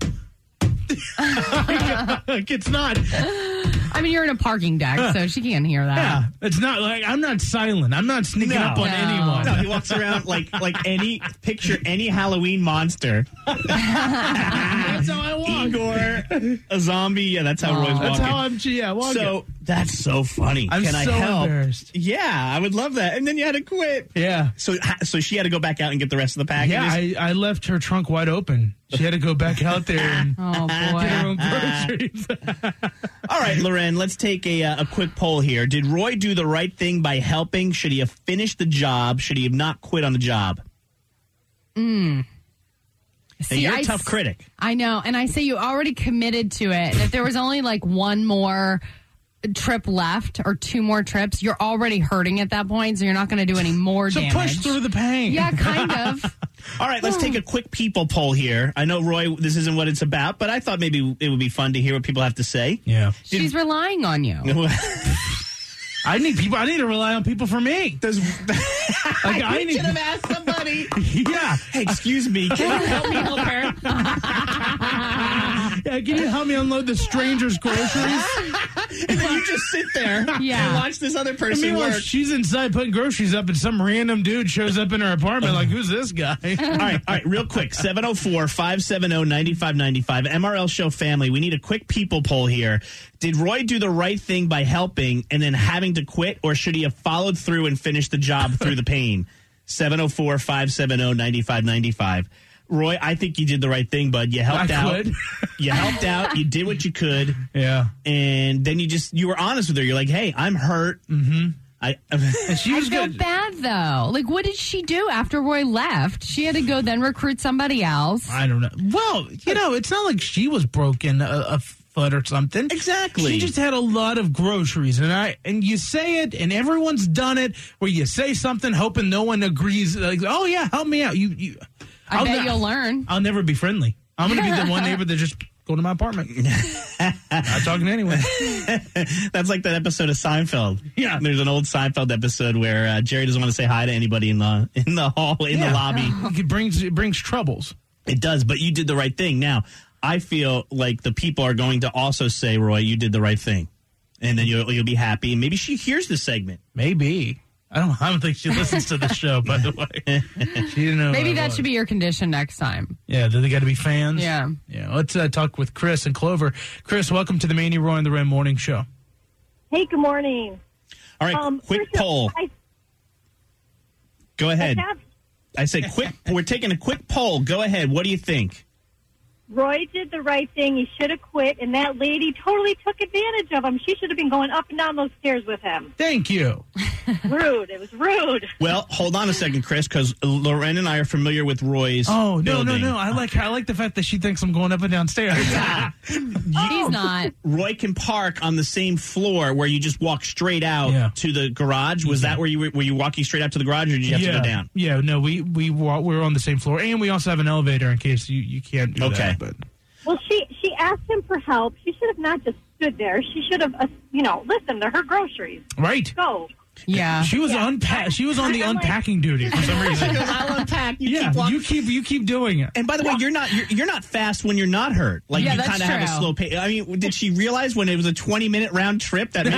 Like, it's not. I mean, you're in a parking deck, so she can't hear that. Yeah, it's not like I'm not silent. I'm not sneaking No. up on No. anyone. No, he walks around like like any picture any Halloween monster. That's how I walk. Igor, a zombie. Yeah, that's how Roy's walking. That's how I'm. Yeah, walking. So that's so funny. I'm Can I so help? embarrassed. Yeah, I would love that. And then you had to quit. Yeah. So so she had to go back out and get the rest of the packages. Yeah, I, I left her trunk wide open. She had to go back out there and Oh, get her own boy. groceries. All right, Loren, let's take a, uh, a quick poll here. Did Roy do the right thing by helping? Should he have finished the job? Should he have not quit on the job? Mm. Now, See, you're a I tough s- critic. I know, and I say you already committed to it. And if there was only like one more trip left or two more trips, you're already hurting at that point, so you're not going to do any more So damage. push through the pain. Yeah, kind of. All right, let's take a quick people poll here. I know, Roy, this isn't what it's about, but I thought maybe it would be fun to hear what people have to say. Yeah. She's relying on you. I need people. I need to rely on people for me. Does like, I need should have asked somebody. Yeah. Hey, excuse me. Can you help me help her? Yeah, can you help me unload the stranger's groceries? And then you just sit there Yeah. and watch this other person Meanwhile, work. she's inside putting groceries up, and some random dude shows up in her apartment. Like, who's this guy? All right, all right, real quick. seven oh four, five seven oh, nine five nine five. M R L Show family, we need a quick people poll here. Did Roy do the right thing by helping and then having to quit, or should he have followed through and finished the job through the pain? seven oh four, five seven oh, nine five nine five. Roy, I think you did the right thing, bud. You helped I out. could. You helped out. You did what you could. Yeah. And then you just, you were honest with her. You're like, hey, I'm hurt. Mm-hmm. I, And she I was feel good. bad, though. Like, what did she do after Roy left? She had to go then recruit somebody else. I don't know. Well, you know, it's not like she was broken a, a foot or something. Exactly. She just had a lot of groceries, and I and you say it, and everyone's done it. Where you say something, hoping no one agrees. Like, oh yeah, help me out. You, you. I I'll bet ne- you'll learn. I'll never be friendly. I'm going to be the one neighbor that just go to my apartment. Not talking to anyone. That's like that episode of Seinfeld. Yeah. There's an old Seinfeld episode where uh, Jerry doesn't want to say hi to anybody in the in the hall, in Yeah. the lobby. It brings it brings troubles. It does, but you did the right thing. Now, I feel like the people are going to also say, Roy, you did the right thing. And then you'll, you'll be happy. And maybe she hears this segment. Maybe. I don't. I don't think she listens to the show. By the way, she didn't know. Maybe that should be your condition next time. Yeah, they got to be fans. Yeah. Yeah. Let's uh, talk with Chris and Clover. Chris, welcome to the Manny Roy and the Ram Morning Show. Hey, good morning. All right, Um, quick first of all, poll. I, Go ahead. I have- I say quick. We're taking a quick poll. Go ahead. What do you think? Roy did the right thing. He should have quit, and that lady totally took advantage of him. She should have been going up and down those stairs with him. Thank you. Rude. It was rude. Well, hold on a second, Chris, because Loren and I are familiar with Roy's Oh no, building. no, no! I like I like the fact that she thinks I'm going up and down stairs. He's not. Roy can park on the same floor where you just walk straight out Yeah. to the garage. Was that where you were, were you walking straight out to the garage, or did you have yeah. to go down? Yeah, no, we we wa- we're on the same floor, and we also have an elevator in case you, you can't do Okay. that. But Well, she she asked him for help. She should have not just stood there. She should have, uh, you know, listened to her groceries. right, Go. Yeah. she was Yeah. unpa- She was on the I'm like- unpacking duty for some reason. I'll unpack. You yeah, keep walking. you keep you keep doing it. And by the way, you're not you're, you're not fast when you're not hurt. Like Yeah, you that's kind of have a true. slow pace. I mean, did she realize when it was a twenty minute round trip that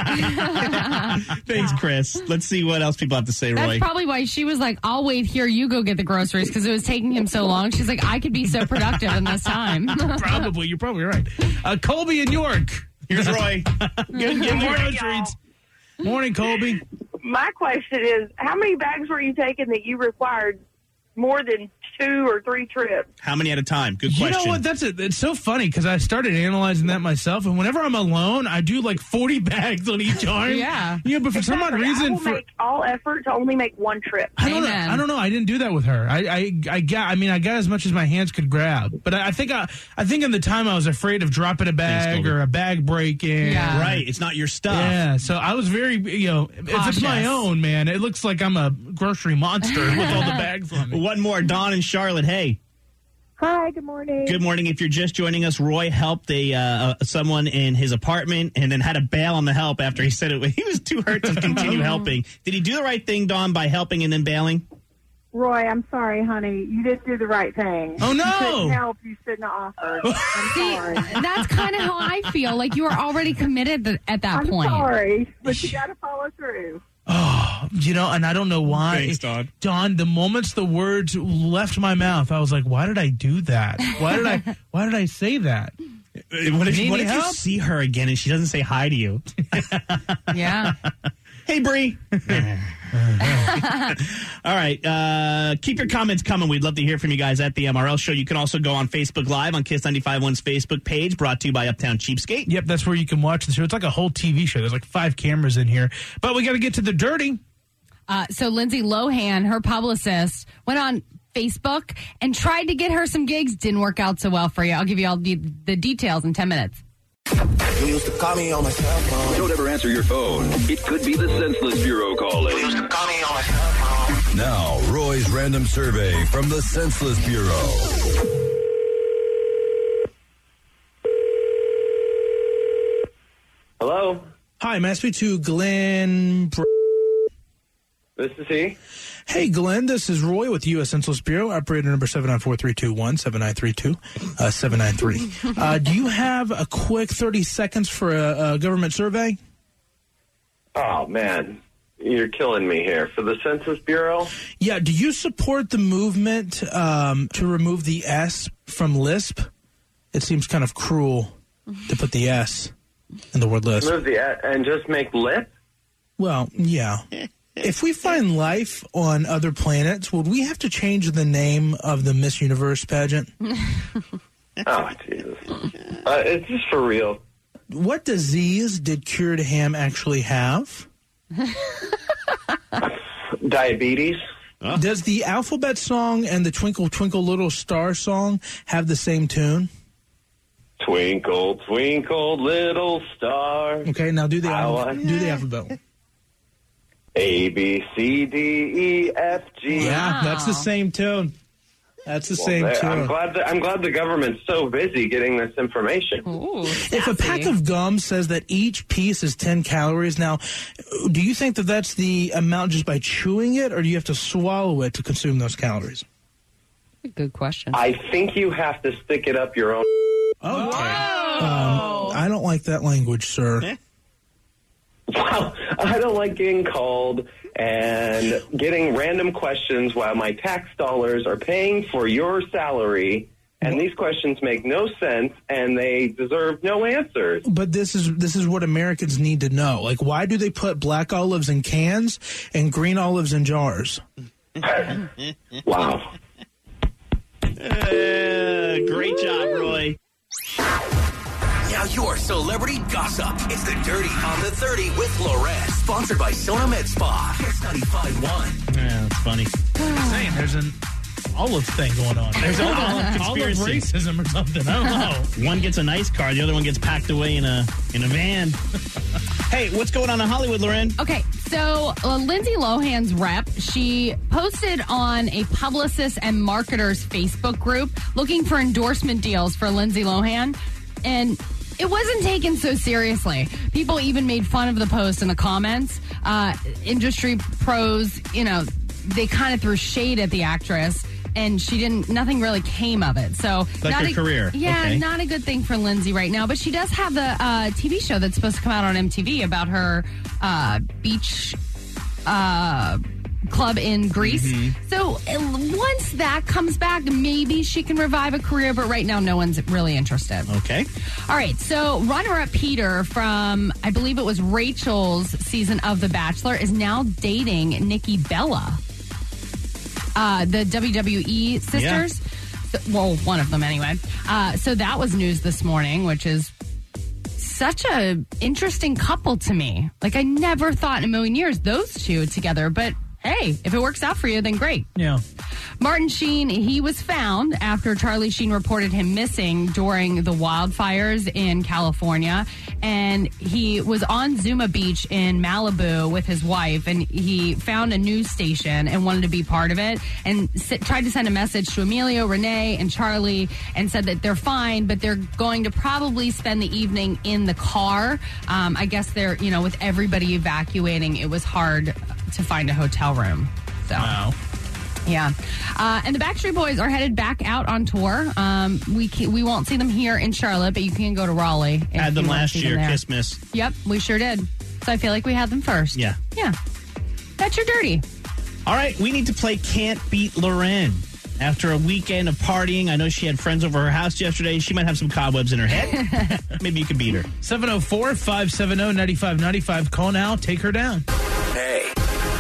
maybe? Thanks, Chris. Let's see what else people have to say, That's Roy. probably why she was like, I'll wait here. You go get the groceries because it was taking him so long. She's like, I could be so productive in this time. Probably, you're probably right. Uh, Colby in York. Here's Roy. Good, good morning, treats. Morning, Colby. My question is, how many bags were you taking that you required more than two or three trips? How many at a time? Good You question. know what? That's it. It's so funny because I started analyzing that myself, and whenever I'm alone, I do like forty bags on each arm. Yeah. Yeah, but for some odd Exactly. I reason, will for make all effort to only make one trip. I don't know. Amen. I don't know. I didn't do that with her. I, I, I got. I mean, I got as much as my hands could grab. But I, I think I, I think in the time I was afraid of dropping a bag Colby. or a bag breaking. Yeah. Right. It's not your stuff. Yeah. So I was very, you know, if it's my Cautious. own, man, it looks like I'm a grocery monster with all the bags on me. One more. Dawn in Charlotte. Hey. Hi, good morning. Good morning. If you're just joining us, Roy helped a uh, someone in his apartment and then had to bail on the help after he said it. He was too hurt to continue helping. Did he do the right thing, Dawn, by helping and then bailing? Roy, I'm sorry, honey. You didn't do the right thing. Oh, no. You couldn't help. You shouldn't have offered. I'm sorry. That's kind of how I feel. Like you were already committed th- at that I'm point. sorry, but you got to follow through. Oh, you know, and I don't know why. Thanks, Dawn. Dawn, the moments the words left my mouth, I was like, why did I do that? Why did I why did I say that? What if, Need what if you help? see her again and she doesn't say hi to you? Yeah. Hey, Bree. All right. Uh, keep your comments coming. We'd love to hear from you guys at the M R L Show. You can also go on Facebook Live on Kiss ninety-five point one's Facebook page, brought to you by Uptown Cheapskate. Yep, that's where you can watch the show. It's like a whole T V show. There's like five cameras in here. But we got to get to the dirty. Uh, so Lindsay Lohan, her publicist, went on Facebook and tried to get her some gigs. Didn't work out so well for you. I'll give you all the, the details in ten minutes. You used to call me on my cell phone. Don't ever answer your phone. It could be the Senseless Bureau calling. You used to call me on my cell phone. Now, Roy's random survey from the Senseless Bureau. Hello? Hi, may I speak to Glenn? This is he. Hey, Glenn, this is Roy with the U S Census Bureau, operator number seven nine four three two one, seven nine three two, seven nine three. Uh, do you have a quick thirty seconds for a, a government survey? Oh, man. You're killing me here. For the Census Bureau? Yeah, do you support the movement um, to remove the S from Lisp? It seems kind of cruel to put the S in the word Lisp. Move the uh, and just make lip? Well, yeah. If we find life on other planets, would we have to change the name of the Miss Universe pageant? Oh, Jesus. Uh, is this for real? What disease did Cured Ham actually have? Diabetes. Oh. Does the alphabet song and the Twinkle Twinkle Little Star song have the same tune? Twinkle, twinkle, little star. Okay, now do the, al- do the alphabet. A, B, C, D, E, F, G. Yeah, that's the same tune. That's the well, same there, tune. I'm glad, that, I'm glad the government's so busy getting this information. Ooh, if a pack of gum says that each piece is ten calories, now, do you think that that's the amount just by chewing it, or do you have to swallow it to consume those calories? Good question. I think you have to stick it up your own. Okay. Um, I don't like that language, sir. Well, I don't like getting called and getting random questions while my tax dollars are paying for your salary, and these questions make no sense and they deserve no answers. But this is this is what Americans need to know. Like, why do they put black olives in cans and green olives in jars? Wow. Uh, great job, Roy. Now your celebrity gossip. It's the Dirty on the thirty with Lorette. Sponsored by Sona Med Spa. Kiss ninety-five point one. Yeah, that's funny. I'm saying there's an olive thing going on. There's an olive Olive conspiracy. racism or something. I don't know. One gets a nice car, the other one gets packed away in a in a van. Hey, what's going on in Hollywood, Loren? Okay, so uh, Lindsay Lohan's rep, she posted on a publicist and marketers Facebook group looking for endorsement deals for Lindsay Lohan, and it wasn't taken so seriously. People even made fun of the post in the comments. Uh, industry pros, you know, they kind of threw shade at the actress, and she didn't, nothing really came of it. So, like not her a, career. Yeah, okay. Not a good thing for Lindsay right now. But she does have the uh, T V show that's supposed to come out on M T V about her uh, beach uh, club in Greece. Mm-hmm. So uh, once that comes back, maybe she can revive a career. But right now, no one's really interested. Okay. All right. So runner-up Peter from, I believe it was Rachel's season of The Bachelor, is now dating Nikki Bella. Uh, the W W E sisters. Yeah. So, well, one of them anyway. Uh, so that was news this morning, which is such a interesting couple to me. Like, I never thought in a million years those two together, but hey, if it works out for you, then great. Yeah. Martin Sheen, he was found after Charlie Sheen reported him missing during the wildfires in California. And he was on Zuma Beach in Malibu with his wife, and he found a news station and wanted to be part of it, and s- tried to send a message to Emilio, Renee, and Charlie, and said that they're fine, but they're going to probably spend the evening in the car. Um, I guess they're, you know, with everybody evacuating, it was hard to find a hotel room. So. Wow. Yeah. Uh, and the Backstreet Boys are headed back out on tour. Um, we can, we won't see them here in Charlotte, but you can go to Raleigh. if Had them you wanna last see year, there. Kiss Miss. Yep, we sure did. So I feel like we had them first. Yeah. Yeah. That's your dirty. All right, we need to play Can't Beat Loren. After a weekend of partying, I know she had friends over her house yesterday. She might have some cobwebs in her head. Maybe you can beat her. seven oh four, five seven oh, nine five nine five. Call now. Take her down.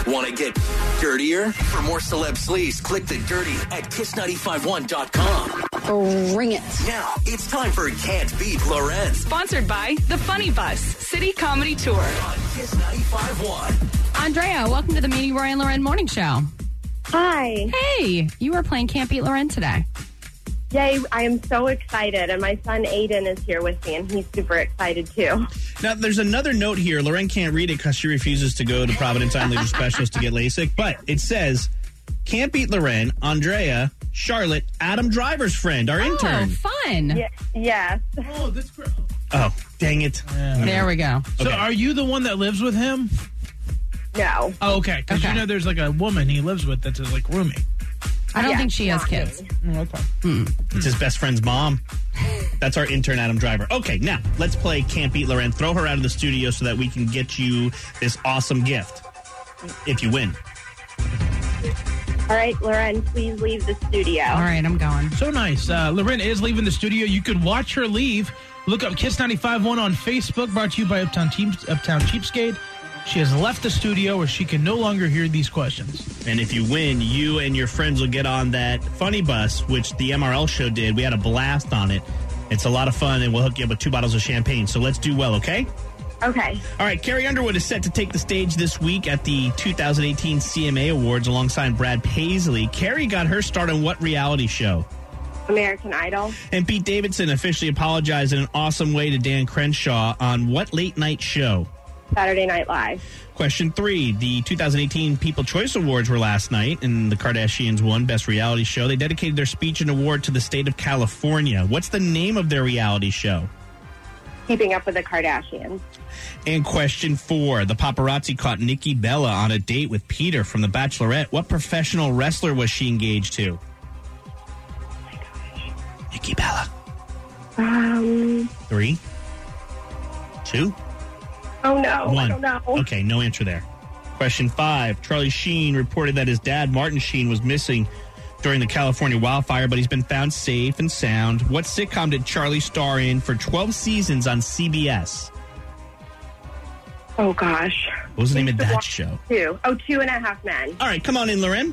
Want to get dirtier? For more celeb sleaze, click the dirty at kiss nine five one dot com. Bring it. Now, it's time for Can't Beat Loren. Sponsored by The Funny Bus City Comedy Tour. On Kiss ninety-five point one. Andrea, welcome to the Meeting Roy and Loren Morning Show. Hi. Hey, you were playing Can't Beat Loren today. Yay, I am so excited. And my son Aiden is here with me, and he's super excited too. Now, there's another note here. Loren can't read it because she refuses to go to Providence Eye Laser Specialist to get LASIK. But it says, Can't Beat Loren, Andrea, Charlotte, Adam Driver's friend, our intern. Oh, fun. Y- yes. Oh, that's great. Oh, dang it. There we go. So Okay. are you the one that lives with him? No. Oh, okay. Because Okay. you know there's like a woman he lives with that's his like roommate. I don't Yeah, think she has not kids. me. Oh, okay. It's his best friend's mom. That's our intern, Adam Driver. Okay, now, let's play Can't Beat Loren. Throw her out of the studio so that we can get you this awesome gift if you win. All right, Loren, please leave the studio. All right, I'm going. So nice. Uh, Loren is leaving the studio. You could watch her leave. Look up Kiss ninety-five point one on Facebook, brought to you by Uptown, Teams, Uptown Cheapskate. She has left the studio where she can no longer hear these questions. And if you win, you and your friends will get on that funny bus, which the M R L show did. We had a blast on it. It's a lot of fun, and we'll hook you up with two bottles of champagne. So let's do well, okay? Okay. All right, Carrie Underwood is set to take the stage this week at the two thousand eighteen C M A Awards alongside Brad Paisley. Carrie got her start on what reality show? American Idol. And Pete Davidson officially apologized in an awesome way to Dan Crenshaw on what late night show? Saturday Night Live. Question three. The two thousand eighteen People Choice Awards were last night, and the Kardashians won Best Reality Show. They dedicated their speech and award to the state of California. What's the name of their reality show? Keeping Up with the Kardashians. And question four. The paparazzi caught Nikki Bella on a date with Peter from The Bachelorette. What professional wrestler was she engaged to? Oh my gosh. Nikki Bella. Um. Three. Two. Oh no. One. I don't know. Okay, no answer there. Question five. Charlie Sheen reported that his dad, Martin Sheen, was missing during the California wildfire, but he's been found safe and sound. What sitcom did Charlie star in for twelve seasons on C B S? Oh gosh. What was the name of that show? Two. Oh, Two and a Half Men. All right, come on in, Loren.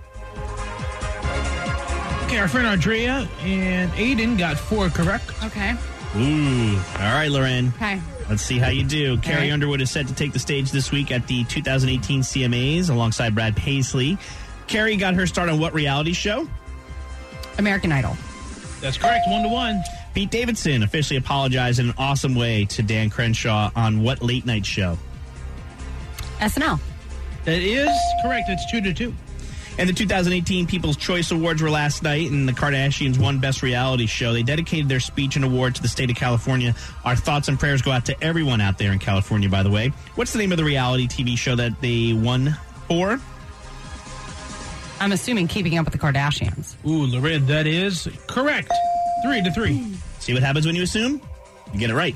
Okay, our friend Andrea and Aiden got four correct. Okay. Ooh. All right, Loren. Okay. Let's see how you do. Carrie right. Underwood is set to take the stage this week at the two thousand eighteen C M As alongside Brad Paisley. Carrie got her start on what reality show? American Idol. That's correct. One to one. Pete Davidson officially apologized in an awesome way to Dan Crenshaw on what late night show? S N L. That is correct. It's two to two. And the two thousand eighteen People's Choice Awards were last night, and the Kardashians won Best Reality Show. They dedicated their speech and award to the state of California. Our thoughts and prayers go out to everyone out there in California, by the way. What's the name of the reality T V show that they won for? I'm assuming Keeping Up with the Kardashians. Ooh, Loren, that is correct. Three to three. See what happens when you assume? You get it right.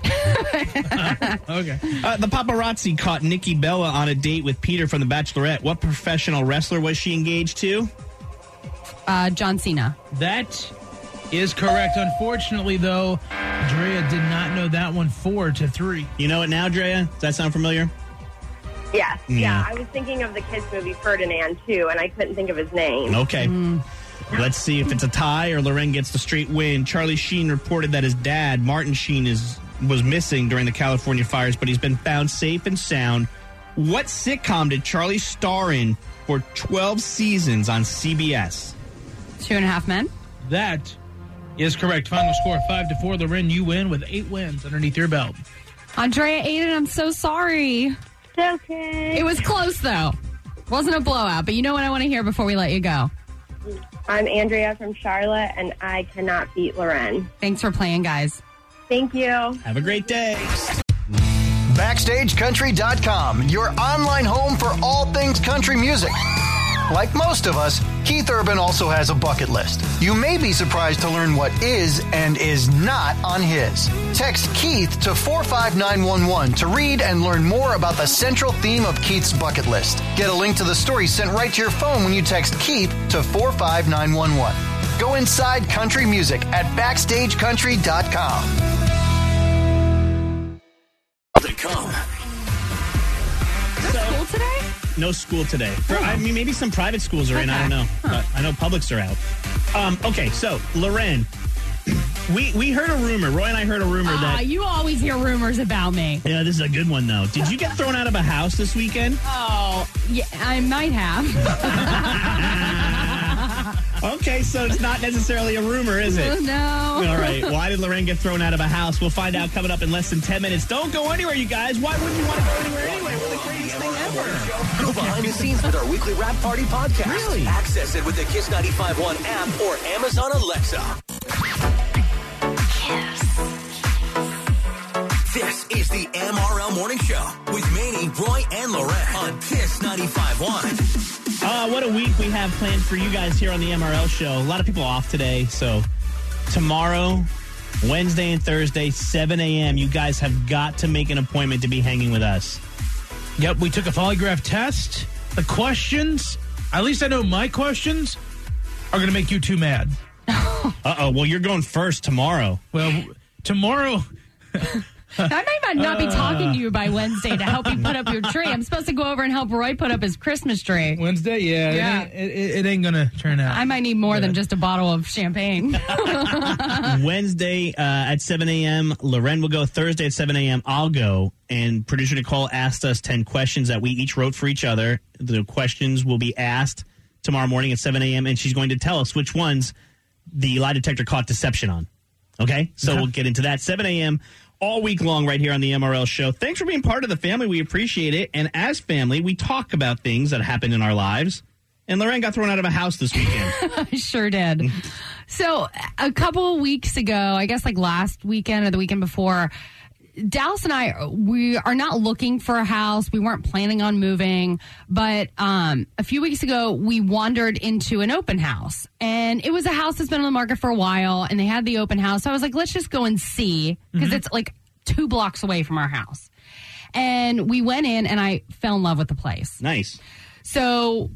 Okay. Uh, the paparazzi caught Nikki Bella on a date with Peter from The Bachelorette. What professional wrestler was she engaged to? Uh, John Cena. That is correct. Unfortunately, though, Andrea did not know that one. Four to three. You know it now, Drea? Does that sound familiar? Yes. Yeah. Yeah. I was thinking of the kids' movie Ferdinand too, and I couldn't think of his name. Okay. Let's see if it's a tie or Loren gets the straight win. Charlie Sheen reported that his dad, Martin Sheen, is was missing during the California fires, but he's been found safe and sound. What sitcom did Charlie star in for twelve seasons on C B S? Two and a Half Men. That is correct. Final score five to four. Loren, you win with eight wins underneath your belt. Andrea, Aiden, I'm so sorry. It's okay. It was close, though. Wasn't a blowout, but you know what I want to hear before we let you go? I'm Andrea from Charlotte, and I cannot beat Loren. Thanks for playing, guys. Thank you. Have a great day. Backstage Country dot com, your online home for all things country music. Like most of us, Keith Urban also has a bucket list. You may be surprised to learn what is and is not on his. Text Keith to four five nine one one to read and learn more about the central theme of Keith's bucket list. Get a link to the story sent right to your phone when you text Keith to four five nine one one. Go inside country music at Backstage Country dot com. To come. Is there school today? no school today. For, I mean, maybe some private schools are in. I don't know. But I know publics are out. Um, okay, so, Loren, we, we heard a rumor. Roy and I heard a rumor uh, that... You always hear rumors about me. Yeah, this is a good one, though. Did you get thrown out of a house this weekend? Oh, yeah, I might have. Okay, so it's not necessarily a rumor, is it? No. All right. Why did Loren get thrown out of a house? We'll find out coming up in less than ten minutes. Don't go anywhere, you guys. Why wouldn't you want to go anywhere anyway? We're the greatest thing ever. Go behind the scenes with our weekly Rap Party podcast. Really? Access it with the Kiss ninety-five point one app or Amazon Alexa. This is the M R L Morning Show with Manny, Roy, and Loren on Kiss ninety-five point one. Uh, what a week we have planned for you guys here on the M R L Show. A lot of people off today, so tomorrow, Wednesday and Thursday, seven a.m., you guys have got to make an appointment to be hanging with us. Yep, we took a polygraph test. The questions, at least I know my questions, are going to make you two mad. Uh-oh, well, you're going first tomorrow. Well, tomorrow... I might not be talking to you by Wednesday to help you put up your tree. I'm supposed to go over and help Roy put up his Christmas tree. Wednesday? Yeah. Yeah. It ain't, it, it ain't going to turn out. I might need more yeah. than just a bottle of champagne. Wednesday uh, at seven a.m., Loren will go. Thursday at seven a.m., I'll go. And producer Nicole asked us ten questions that we each wrote for each other. The questions will be asked tomorrow morning at seven a.m., and she's going to tell us which ones the lie detector caught deception on. Okay? So okay. We'll get into that. seven a.m., all week long right here on the M R L Show. Thanks for being part of the family. We appreciate it. And as family, we talk about things that happen in our lives. And Loren got thrown out of a house this weekend. I sure did. So a couple of weeks ago, I guess like last weekend or the weekend before, Dallas and I, we are not looking for a house. We weren't planning on moving. But um, a few weeks ago, we wandered into an open house. And it was a house that's been on the market for a while. And they had the open house. So I was like, let's just go and see. Because mm-hmm. it's like two blocks away from our house. And we went in and I fell in love with the place. Nice. So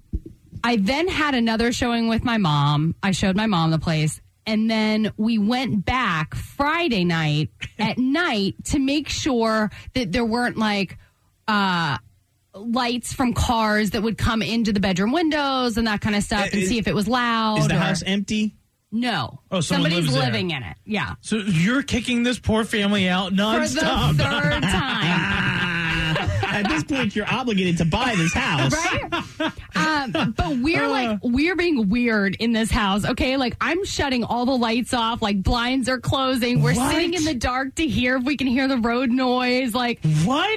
I then had another showing with my mom. I showed my mom the place. And then we went back Friday night at night to make sure that there weren't like uh, lights from cars that would come into the bedroom windows and that kind of stuff, and is, see if it was loud. Is the or, house empty? No. Oh, somebody's lives living there. in it. Yeah. So you're kicking this poor family out nonstop. For the third time. At this point, you're obligated to buy this house. Right? Um, but we're like, we're being weird in this house, okay? Like, I'm shutting all the lights off, like, blinds are closing. We're What? sitting in the dark to hear if we can hear the road noise. Like, What?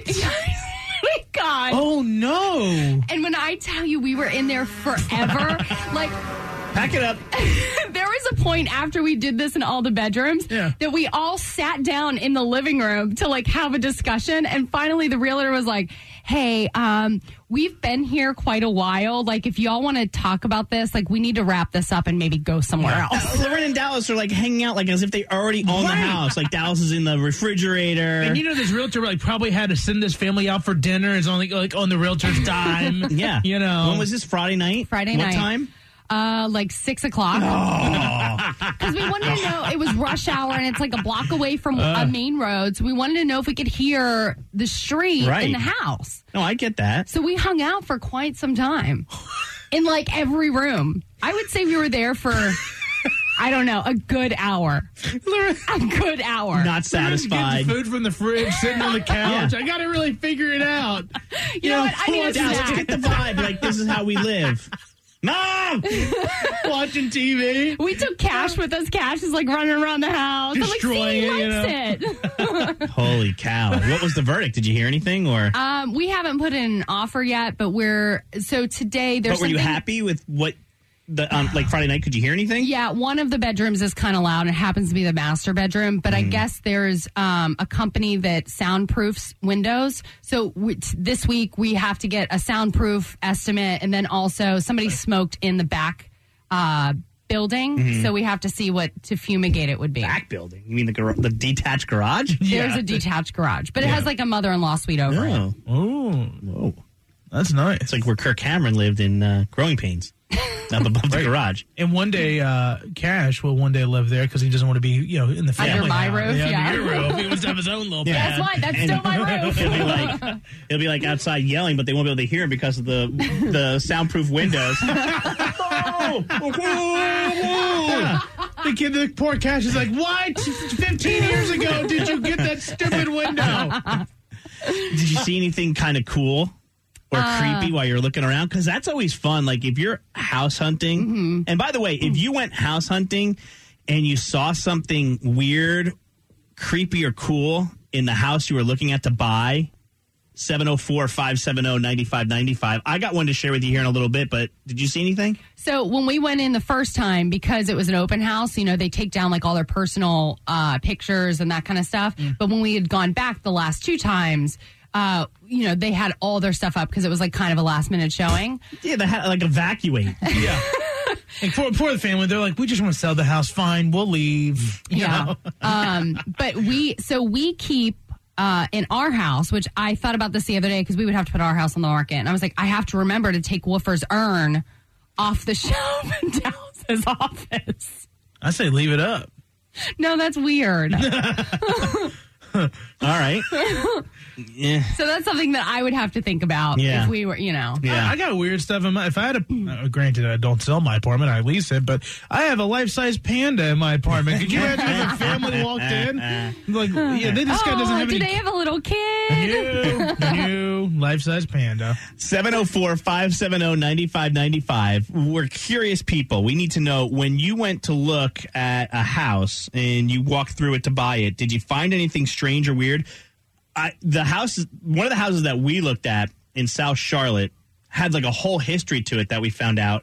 God. Oh, no. And when I tell you we were in there forever, like... Pack it up. There was a point after we did this in all the bedrooms yeah. that we all sat down in the living room to like have a discussion. And finally the realtor was like, hey, um, we've been here quite a while. Like, if y'all want to talk about this, like, we need to wrap this up and maybe go somewhere yeah. else. Loren and Dallas are like hanging out like as if they already own Right. the house. Like Dallas is in the refrigerator. And you know, this realtor like probably had to send this family out for dinner. It's only like on the realtor's dime. Yeah. You know. When was this? Friday night? Friday what night. What time? Uh, like six o'clock. Because we wanted to know, it was rush hour and it's like a block away from Uh. a main road. So we wanted to know if we could hear the street Right. in the house. No, I get that. So we hung out for quite some time in like every room. I would say we were there for, I don't know, a good hour. A good hour. Not satisfied. Get the food from the fridge, sitting on the couch. Yeah. I got to really figure it out. You, you know, know what? I need a Dallas, snack. get the vibe. Like, this is how we live. Mom! Watching T V. We took Cash with us. Cash is like running around the house. Destroying I'm like, see, it, he likes it. Holy cow. What was the verdict? Did you hear anything? Or um, we haven't put in an offer yet, but we're, so today there's But were you something- happy with what, the um, like Friday night, could you hear anything? Yeah, one of the bedrooms is kind of loud. And it happens to be the master bedroom, but mm. I guess there's um, a company that soundproofs windows. So we, t- this week we have to get a soundproof estimate, and then also somebody smoked in the back uh, building, mm-hmm. so we have to see what to fumigate it would be. Back building? You mean the gar- the detached garage? There's Yeah. a detached garage, but Yeah. it has like a mother-in-law suite over Oh. it. Oh, Whoa. that's nice. It's like where Kirk Cameron lived in uh, Growing Pains. up above the garage. And one day, uh, Cash will one day live there because he doesn't want to be, you know, in the family. Under my house. roof, yeah. Under your roof. He wants to have his own little Yeah. pad. Guess what? That's And- still my roof. It'll be like it'll be like outside yelling, but they won't be able to hear him because of the the soundproof windows. Oh, Yeah. The kid, the poor Cash is like, what? fifteen years ago, did you get that stupid window? Did you see anything kind of cool or Uh, creepy while you're looking around? Because that's always fun. Like if you're house hunting, Mm-hmm. and by the way, if you went house hunting and you saw something weird, creepy, or cool in the house you were looking at to buy, seven oh four, five seven oh, nine five nine five. I got one to share with you here in a little bit, but did you see anything? So when we went in the first time, because it was an open house, you know, they take down like all their personal uh, pictures and that kind of stuff. But when we had gone back the last two times, uh, you know, they had all their stuff up because it was like kind of a last minute showing. Yeah, they had like evacuate. Yeah. And for, for the family, they're like, we just want to sell the house. Fine, we'll leave. You Yeah. know? um, but we, so we keep uh, in our house, which I thought about this the other day because we would have to put our house on the market. And I was like, I have to remember to take Woofer's urn off the shelf in Dallas's office. I say leave it up. No, that's weird. All right. Yeah. So that's something that I would have to think about Yeah. if we were, you know. I, I got weird stuff in my. If I had a, uh, granted, I don't sell my apartment, I lease it, but I have a life-size panda in my apartment. Could you imagine if a family walked in? Like, yeah, they, this guy doesn't Oh, have do any. they have a little kid? New, new life-size panda. seven oh four, five seven oh, nine five nine five. We're curious people. We need to know when you went to look at a house and you walked through it to buy it, did you find anything strange or weird? I, the house, one of the houses that we looked at in South Charlotte had like a whole history to it that we found out.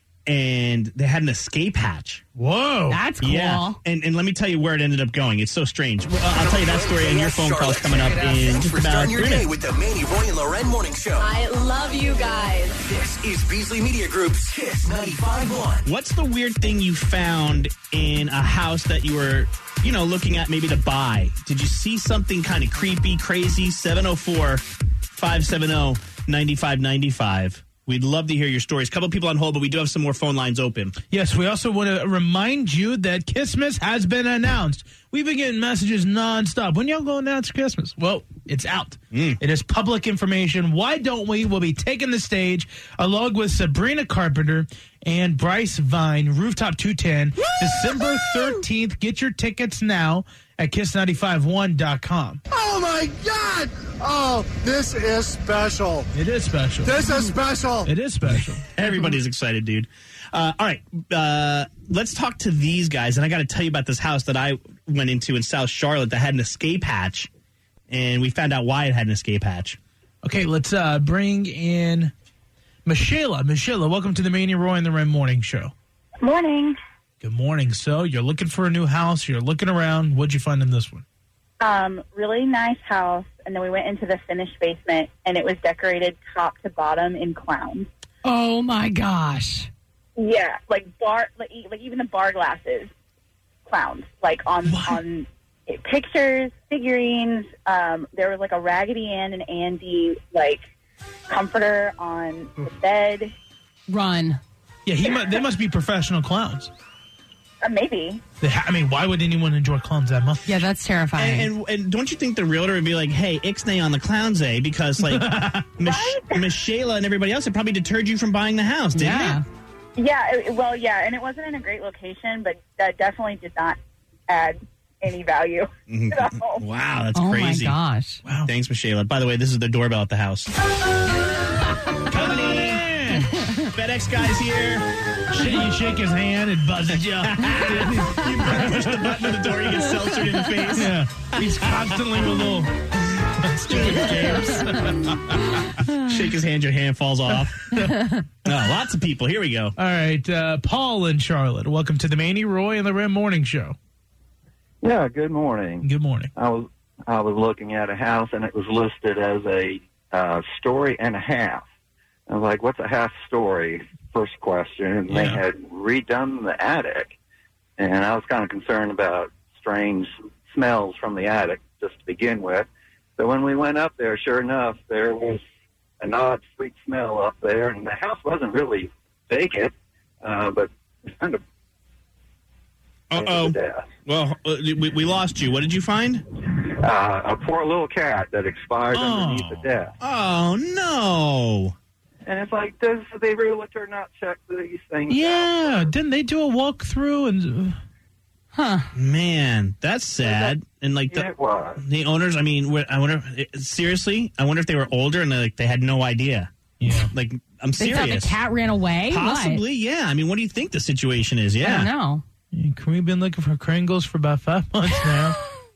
And they had an escape hatch. Whoa. That's cool. Yeah. And, and let me tell you where it ended up going. It's so strange. Well, I'll tell you that story and your phone call's coming up in Thanks just for about starting your three day minutes. with the Manny, Roy, and Loren Morning Show. I love you guys. This is Beasley Media Group's Kiss ninety-five point one. What's the weird thing you found in a house that you were, you know, looking at maybe to buy? Did you see something kind of creepy, crazy? seven oh four, five seven oh, nine five nine five. We'd love to hear your stories. A couple people on hold, but we do have some more phone lines open. Yes, we also want to remind you that Christmas has been announced. We've been getting messages nonstop. When y'all going to announce Christmas? Well, it's out. Mm. It is public information. Why don't we? We'll be taking the stage along with Sabrina Carpenter and Bryce Vine, Rooftop two ten, December thirteenth. Get your tickets now at kiss nine five one dot com. Oh my God! Oh, this is special. It is special. This is special. It is special. Everybody's excited, dude. Uh, all right, uh, let's talk to these guys. And I got to tell you about this house that I went into in South Charlotte that had an escape hatch. And we found out why it had an escape hatch. Okay, let's uh, bring in Michelle. Michelle, welcome to the Manny, Roy, and the Ren Morning Show. Morning. Good morning. So you're looking for a new house. You're looking around. What'd you find in this one? Um, really nice house, and then we went into the finished basement, and it was decorated top to bottom in clowns. Oh my gosh! Yeah, like bar, like, e- like even the bar glasses, clowns. Like on on pictures, figurines. Um, there was like a Raggedy Ann and Andy like comforter on the bed. Run. Yeah, he mu- they must be professional clowns. Uh, maybe. They ha- I mean, why would anyone enjoy clowns that much? Yeah, that's terrifying. And, and, and don't you think the realtor would be like, hey, ixnay on the clowns, eh? Because, like, Mich- Miss Shayla and everybody else, it probably deterred you from buying the house, didn't Yeah. it? Yeah, it, well, yeah, and it wasn't in a great location, but that definitely did not add any value. Mhm. So- Wow, that's Oh my crazy. gosh. Wow. Thanks, Miss Shayla. By the way, this is the doorbell at the house. Coming in. FedEx guy's here. Shit, you shake his hand, it buzzes you. You push the button of the door, you get seltzered in the face. Yeah, he's constantly with little stupid games. Shake his hand, your hand falls off. Oh, lots of people. Here we go. All right, uh, Paul in Charlotte. Welcome to the Manny, Roy, and the Ren Morning Show. Yeah, good morning. Good morning. I was I was looking at a house, and it was listed as a uh, story and a half. I was like, what's a half story? First question. And they Yeah. had redone the attic, and I was kind of concerned about strange smells from the attic just to begin with. So when we went up there, sure enough, there was an odd, sweet smell up there, and the house wasn't really vacant. uh, but it's kind of Uh-oh. Well, uh, we, we lost you. What did you find? uh, a poor little cat that expired Oh. underneath the desk. Oh, no. And it's like, does the realtor not check these things? Yeah, didn't they do a walkthrough and? Huh. Man, that's sad. And like the, Yeah, it was. the owners, I mean, wh- I wonder, seriously, I wonder if they were older and they, like they had no idea. Yeah. Like, I'm They serious. thought the cat ran away? Possibly, yeah. I mean, what do you think the situation is? What? Yeah. I don't know. We've been looking for Kringles for about five months now.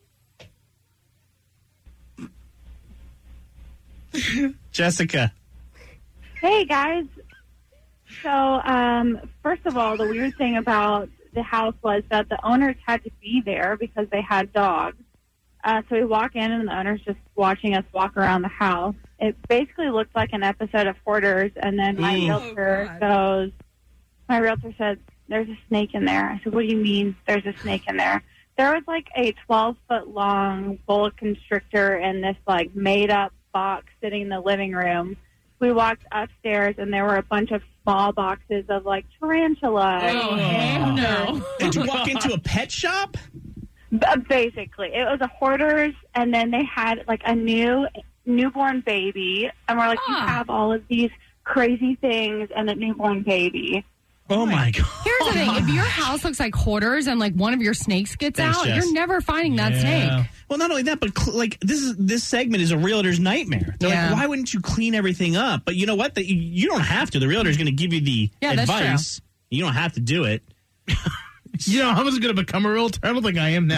Jessica. Hey guys. So, um, first of all, the weird thing about the house was that the owners had to be there because they had dogs. Uh, so we walk in and the owner's just watching us walk around the house. It basically looked like an episode of Hoarders, and then my Mm. realtor goes, my realtor said, there's a snake in there. I said, what do you mean there's a snake in there? There was like a twelve-foot long boa constrictor in this like made-up box sitting in the living room. We walked upstairs, and there were a bunch of small boxes of like tarantulas. Oh, and no. Did you walk into a pet shop? B- Basically, it was a Hoarders, and then they had like a new newborn baby, and we're like, you have all of these crazy things and a newborn baby. Oh my god! Here's the thing: if your house looks like Hoarders and like one of your snakes gets Thanks, out, Jess. you're never finding that snake. Well, not only that, but cl- like this is this segment is a realtor's nightmare. They're Yeah. like, why wouldn't you clean everything up? But you know what? The, you, you don't have to. The realtor's going to give you the Yeah, that's advice. You don't have to do it. You know, I was going to become a realtor. I don't think I am now.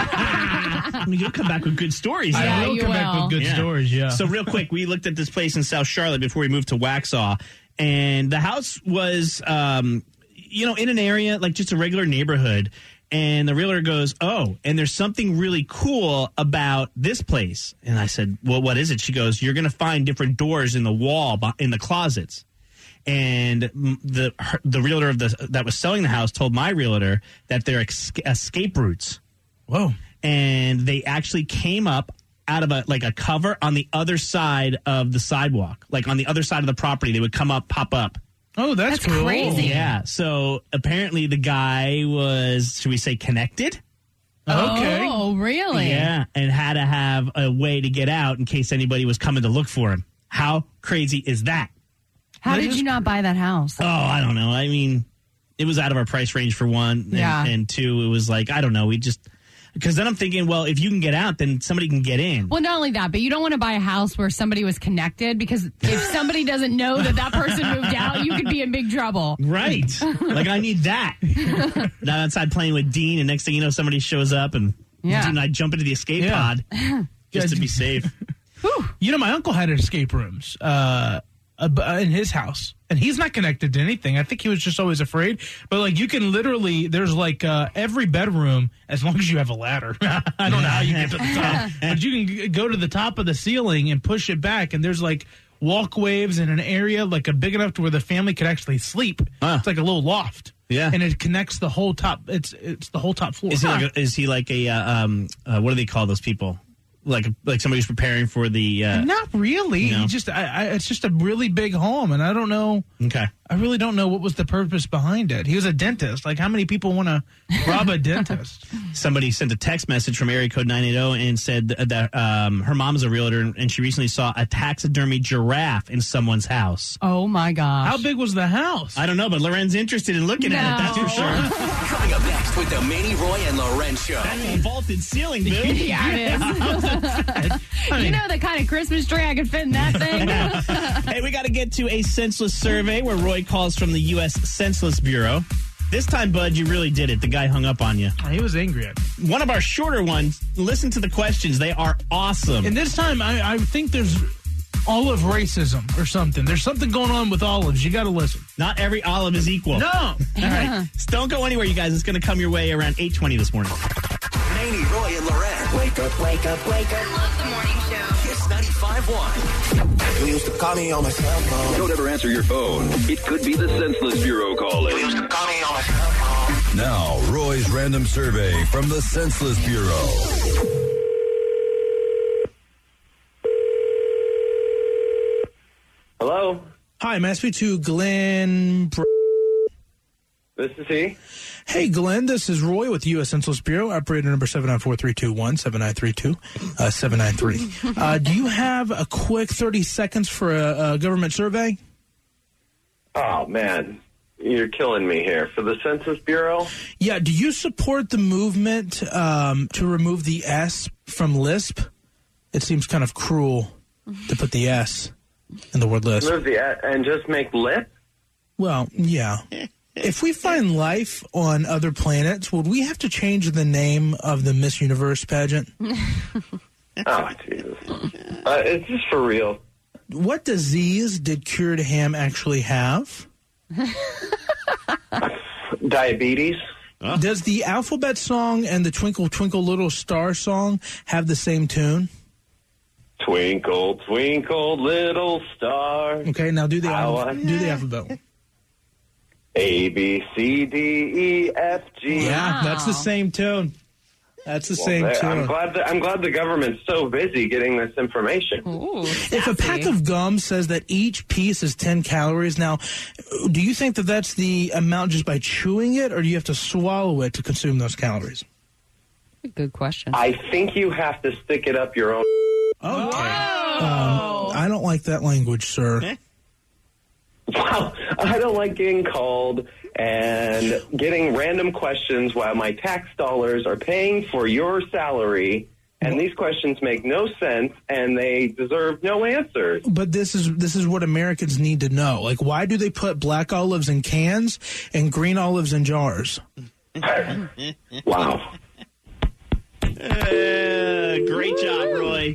I mean, you'll come back with good stories. I though. will come back with good stories, yeah. So real quick, we looked at this place in South Charlotte before we moved to Waxhaw, and the house was, um, you know, in an area like just a regular neighborhood. And the realtor goes, oh, and there's something really cool about this place. And I said, well, what is it? She goes, you're going to find different doors in the wall, bu- in the closets. And mm, the her, the realtor of the that was selling the house told my realtor that they're ex- escape routes. Whoa! And they actually came up out of a like a cover on the other side of the sidewalk, like on the other side of the property. They would come up, pop up. Oh, that's, That's cool. crazy. Yeah. So apparently the guy was, should we say, connected? Okay. Oh, really? Yeah, and had to have a way to get out in case anybody was coming to look for him. How crazy is that? How did you not buy that house? Oh, I don't know. I mean, it was out of our price range for one, and, Yeah. and two, it was like, I don't know. We just, because then I'm thinking, well, if you can get out, then somebody can get in. Well, not only that, but you don't want to buy a house where somebody was connected, because if somebody doesn't know that that person moved out, you could be in big trouble. Right. Like, I need that. Not outside playing with Dean, and next thing you know, somebody shows up, and Yeah. Dean and I jump into the escape Yeah. pod just to be safe. You know, my uncle had escape rooms uh, uh, in his house, and he's not connected to anything. I think he was just always afraid. But like, you can literally, there's like uh, every bedroom, as long as you have a ladder. I don't know how you get to the top, but you can g- go to the top of the ceiling and push it back, and there's like walkways in an area like a big enough to where the family could actually sleep. It's like a little loft. Yeah. And it connects the whole top. It's it's the whole top floor. Is he like a, is he like a uh, um uh, what do they call those people? Like like somebody who's preparing for the uh, Not really. No. He just I, I, it's just a really big home, and I don't know. Okay. I really don't know what was the purpose behind it. He was a dentist. Like, how many people want to rob a dentist? Somebody sent a text message from area code nine eighty and said that, that um, her mom's a realtor, and she recently saw a taxidermy giraffe in someone's house. Oh, my gosh. How big was the house? I don't know, but Loren's interested in looking at it, that's for sure. Coming up next with the Manny, Roy, and Loren Show. That's a vaulted ceiling, dude. Yeah, it is. You know the kind of Christmas tree I could fit in that thing? Hey, we got to get to a senseless survey where Roy calls from the U S Senseless Bureau. This time, Bud, you really did it. The guy hung up on you. He was angry at me. One of our shorter ones, listen to the questions. They are awesome. And this time, I, I think there's olive racism or something. There's something going on with olives. You got to listen. Not every olive is equal. No. All right. So don't go anywhere, you guys. It's going to come your way around eight twenty this morning. Manny, Roy, and Loren. Wake up, wake up, wake up. I love the morning show. Kiss ninety-five point one. You used to call me on my cell phone. Don't ever answer your phone. It could be the Senseless Bureau calling. You used to call me on my cell phone. Now, Roy's random survey from the Senseless Bureau. Hello? Hi, may I speak to Glenn? Br- This is he. Hey, Glenn, this is Roy with the U S Census Bureau, operator number seven nine four, three two one, seven nine three two, uh, seven nine three. Uh, do you have a quick thirty seconds for a, a government survey? Oh, man. You're killing me here. For the Census Bureau? Yeah, do you support the movement um, to remove the S from Lisp? It seems kind of cruel to put the S in the word Lisp. Move the and just make lip? Well, yeah. If we find life on other planets, would we have to change the name of the Miss Universe pageant? Oh, Jesus. Uh, is this for real? What disease did Cured Ham actually have? Diabetes. Huh? Does the alphabet song and the Twinkle Twinkle Little Star song have the same tune? Twinkle, twinkle, little star. Okay, now do the alphabet. Do the alphabet one. A, B, C, D, E, F, G. Yeah, that's the same tune. That's the well, same there, tune. I'm glad, that, I'm glad the government's so busy getting this information. Ooh, if a pack of gum says that each piece is ten calories, now, do you think that that's the amount just by chewing it, or do you have to swallow it to consume those calories? Good question. I think you have to stick it up your own. Okay. Um, I don't like that language, sir. Wow, I don't like getting called and getting random questions while my tax dollars are paying for your salary, and these questions make no sense and they deserve no answers. But this is this is what Americans need to know. Like, why do they put black olives in cans and green olives in jars? Wow. Uh, great job, Roy.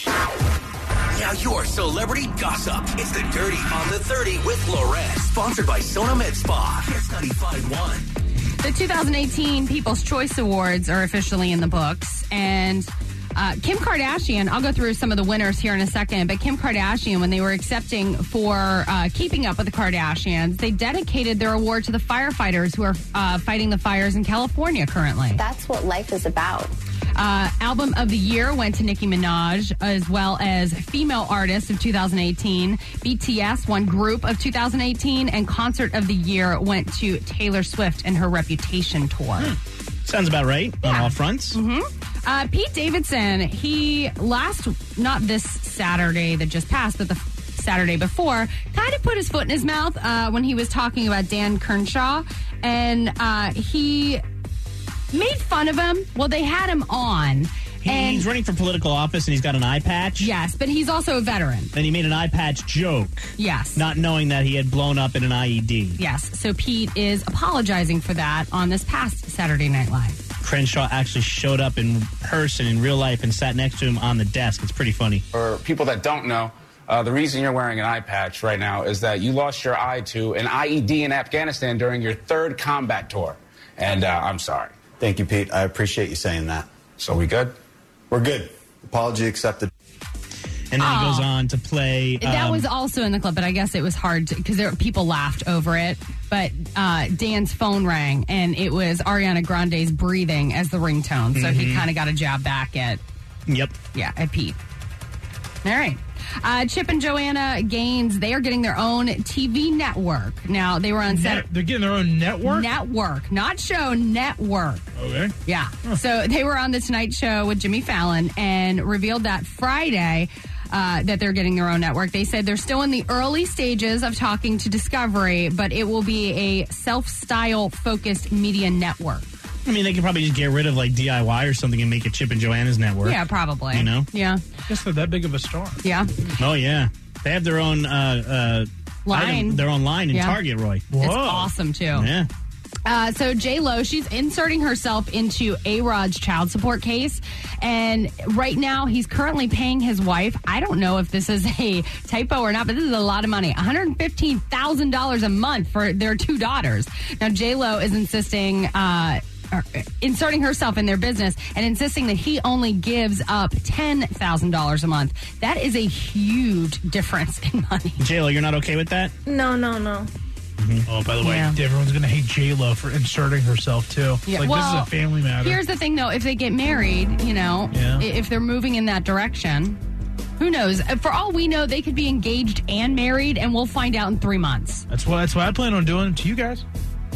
Now your celebrity gossip. It's the Dirty on the thirty with Lorette. Sponsored by Sona Med Spa. Kiss ninety-five point one. The two thousand eighteen People's Choice Awards are officially in the books. And uh, Kim Kardashian, I'll go through some of the winners here in a second, but Kim Kardashian, when they were accepting for uh, Keeping Up with the Kardashians, they dedicated their award to the firefighters who are uh, fighting the fires in California currently. That's what life is about. Uh, album of the year went to Nicki Minaj, as well as Female Artist of two thousand eighteen. B T S won Group of two thousand eighteen, and Concert of the Year went to Taylor Swift and her Reputation tour. Hmm. Sounds about right yeah. on all fronts. Mm-hmm. Uh, Pete Davidson, he last, not this Saturday that just passed, but the Saturday before, kind of put his foot in his mouth uh, when he was talking about Dan Crenshaw, and uh, he made fun of him. Well, they had him on. He, and he's running for political office and he's got an eye patch. Yes, but he's also a veteran. And he made an eye patch joke. Yes. Not knowing that he had blown up in an I E D. Yes. So Pete is apologizing for that on this past Saturday Night Live. Crenshaw actually showed up in person in real life and sat next to him on the desk. It's pretty funny. For people that don't know, uh, the reason you're wearing an eye patch right now is that you lost your eye to an I E D in Afghanistan during your third combat tour. And uh, I'm sorry. Thank you, Pete. I appreciate you saying that. So we good? We're good. Apology accepted. And then oh. he goes on to play. Um, that was also in the clip, but I guess it was hard because there people laughed over it. But uh, Dan's phone rang, and it was Ariana Grande's breathing as the ringtone. So mm-hmm. he kind of got a jab back at. Yep. Yeah, at Pete. All right. Uh, Chip and Joanna Gaines, they are getting their own T V network. Now, they were on set. Net, they're getting their own network? Network. Not show, network. Okay. Yeah. Huh. So they were on The Tonight Show with Jimmy Fallon and revealed that Friday uh, that they're getting their own network. They said they're still in the early stages of talking to Discovery, but it will be a self-style focused media network. I mean, they could probably just get rid of like D I Y or something and make it Chip and Joanna's network. Yeah, probably. You know? Yeah. I guess they're that big of a star. Yeah. Oh, yeah. They have their own uh, uh, line. Item, their own line in yeah. Target, Roy. Whoa. It's awesome, too. Yeah. Uh, so J-Lo, she's inserting herself into A-Rod's child support case. And right now, he's currently paying his wife. I don't know if this is a typo or not, but this is a lot of money. one hundred fifteen thousand dollars a month for their two daughters. Now, J-Lo is insisting... Uh, inserting herself in their business and insisting that he only gives up ten thousand dollars a month. That is a huge difference in money. J-Lo, you're not okay with that? No, no, no. Mm-hmm. Oh, by the way, yeah. everyone's going to hate J-Lo for inserting herself, too. Yeah. Like, well, this is a family matter. Here's the thing, though. If they get married, you know, yeah. if they're moving in that direction, who knows? For all we know, they could be engaged and married, and we'll find out in three months. That's what, that's what I plan on doing to you guys.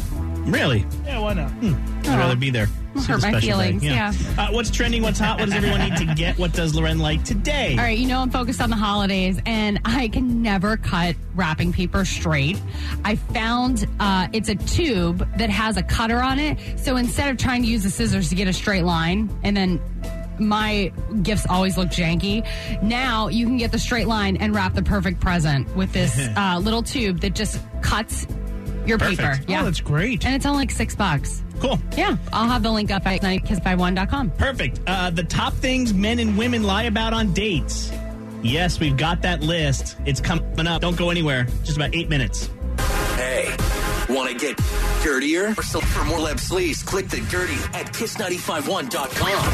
Really? Yeah, why not? Hmm. I'd rather be there. See Hurt the my special day. feelings, yeah. Uh, what's trending? What's hot? What does everyone need to get? What does Loren like today? All right, you know I'm focused on the holidays, and I can never cut wrapping paper straight. I found uh, it's a tube that has a cutter on it, so instead of trying to use the scissors to get a straight line, and then my gifts always look janky, now you can get the straight line and wrap the perfect present with this uh, little tube that just cuts your Perfect. paper. Oh, that's great. And it's only like six bucks. Cool. Yeah, I'll have the link up at kiss five one dot com. Perfect. Uh, the top things men and women lie about on dates. Yes, we've got that list. It's coming up. Don't go anywhere. Just about eight minutes. Hey, want to get dirtier? For for more Leb Sleaze, click the dirty at kiss nine five one dot com.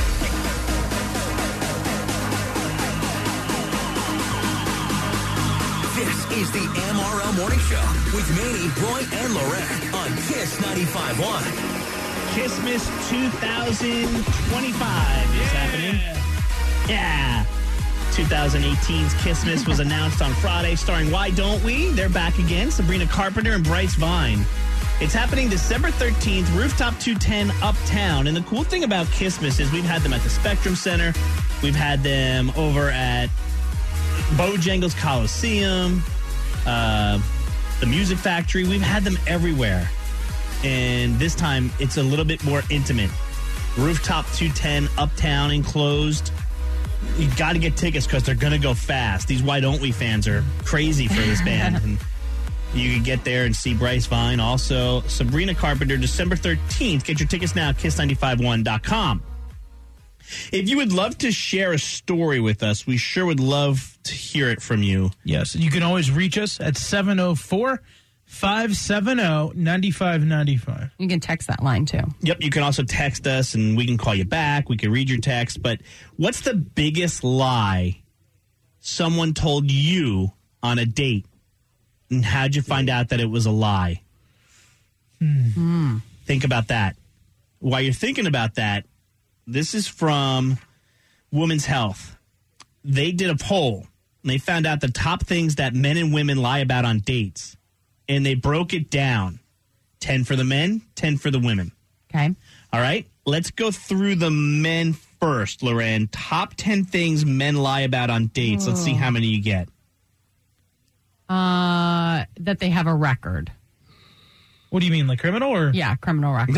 This is the M R L Morning Show with Manny, Roy, and Loren on Kiss ninety-five point one. Kissmas twenty twenty-five is happening. Yeah. twenty eighteen's Kissmas was announced on Friday, starring Why Don't We? They're back again. Sabrina Carpenter and Bryce Vine. It's happening December thirteenth, Rooftop two ten Uptown. And the cool thing about Kissmas is we've had them at the Spectrum Center. We've had them over at Bojangles Coliseum, uh, the Music Factory. We've had them everywhere. And this time, it's a little bit more intimate. Rooftop two ten Uptown enclosed. You got to get tickets because they're going to go fast. These Why Don't We fans are crazy for this band. And you can get there and see Bryce Vine. Also, Sabrina Carpenter, December thirteenth. Get your tickets now at kiss nine five one dot com. If you would love to share a story with us, we sure would love to hear it from you. Yes, you can always reach us at seven oh four, five seven oh, nine five nine five. You can text that line, too. Yep, you can also text us, and we can call you back. We can read your text. But what's the biggest lie someone told you on a date? And how'd you find out that it was a lie? Hmm. Think about that. While you're thinking about that, this is from Women's Health. They did a poll, and they found out the top things that men and women lie about on dates. And they broke it down. ten for the men, ten for the women. Okay. All right. Let's go through the men first, Loren. Top ten things men lie about on dates. Let's see how many you get. Uh, that they have a record. What do you mean, like criminal or? Yeah, criminal record.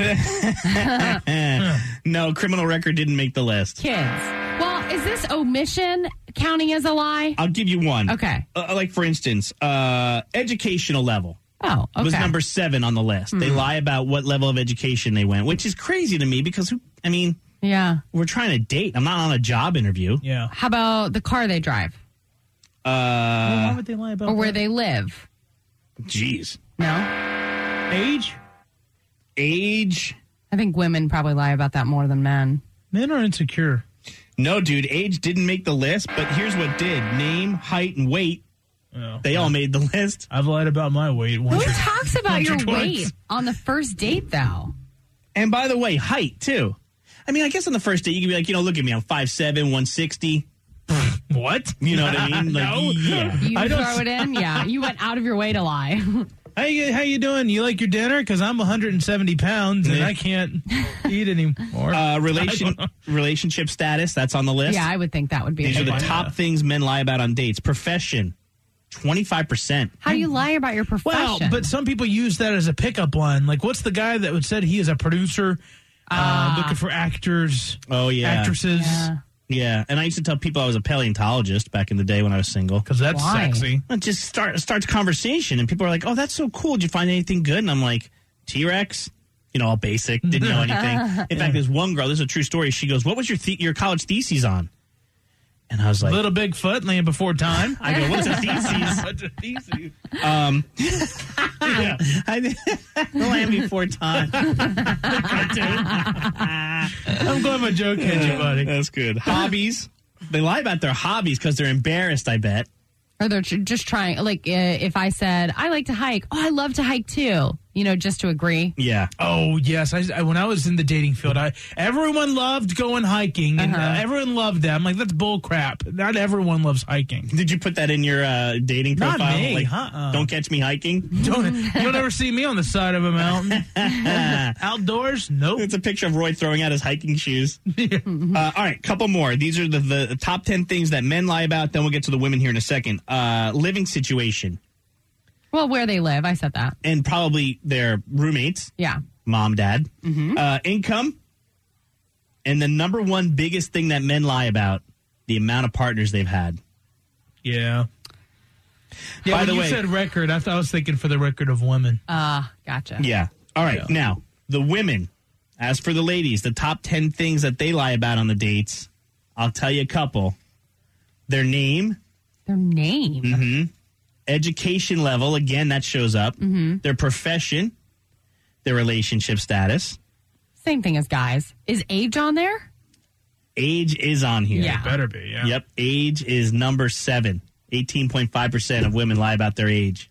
No, criminal record didn't make the list. Kids. Well, is this omission counting as a lie? I'll give you one. Okay. Uh, like, for instance, uh, educational level. Oh, okay. Was number seven on the list. Hmm. They lie about what level of education they went, which is crazy to me because, who, I mean, yeah, we're trying to date. I'm not on a job interview. Yeah. How about the car they drive? Uh, well, why would they lie about Or where that? they live? Jeez. No? Age? Age? I think women probably lie about that more than men. Men are insecure. No, dude, age didn't make the list, but here's what did. Name, height, and weight. Oh, they all made the list. I've lied about my weight. Who Once or- talks about once or your twice. weight on the first date, though? And by the way, height, too. I mean, I guess on the first date, you can be like, you know, look at me, I'm five seven, one sixty. What? You know what I mean? Like, No. yeah. You I don't- throw it in? Yeah. You went out of your way to lie. How you, how you doing? You like your dinner? Because I'm one hundred seventy pounds and Yeah. I can't eat anymore. Uh, relation relationship status, that's on the list. Yeah, I would think that would be These a are good the one. top things men lie about on dates. Profession, twenty-five percent. How do you lie about your profession? Well, but some people use that as a pickup line. Like, what's the guy that would said he is a producer uh, looking for actors, Oh, yeah. actresses? Yeah. Yeah, and I used to tell people I was a paleontologist back in the day when I was single. Because that's Why? sexy. It just start starts conversation, and people are like, "Oh, that's so cool. Did you find anything good?" And I'm like, "T-Rex." You know, all basic. Didn't know anything. In fact, there's one girl. This is a true story. She goes, "What was your the- your college thesis on?" And I was like, Little Bigfoot, Land Before Time. I go, "What's a thesis?" What's a thesis? Um, yeah, I, the Land Before Time. I'm glad my joke hit you, buddy. That's good. Hobbies. They lie about their hobbies because they're embarrassed, I bet. Or they're tr- just trying, like, uh, if I said, I like to hike. Oh, I love to hike too. You know, just to agree. Yeah. Oh yes, I, I when I was in the dating field, I everyone loved going hiking, and Uh-huh. uh, everyone loved that. I'm like, that's bull crap. Not everyone loves hiking. Did you put that in your uh, dating Not profile? me. Like, Uh-uh. don't catch me hiking. Don't you'll never see me on the side of a mountain. Outdoors, nope. It's a picture of Roy throwing out his hiking shoes. uh, all right, couple more. These are the, the top ten things that men lie about. Then we'll get to the women here in a second. Uh, living situation. Well, where they live, I said that. And probably their roommates. Yeah. Mom, dad. Mm-hmm. Uh, income. And the number one biggest thing that men lie about, the amount of partners they've had. Yeah. Yeah, By when the you way, said record, I thought I was thinking for the record of women. Ah, uh, gotcha. Yeah. All right. Yeah. Now, the women. As for the ladies, the top ten things that they lie about on the dates, I'll tell you a couple. Their name. Their name? Mm-hmm. Education level. Again, that shows up. Mm-hmm. Their profession. Their relationship status. Same thing as guys. Is age on there? Age is on here. Yeah. It better be, yeah. Yep. Age is number seven. eighteen point five percent of women lie about their age.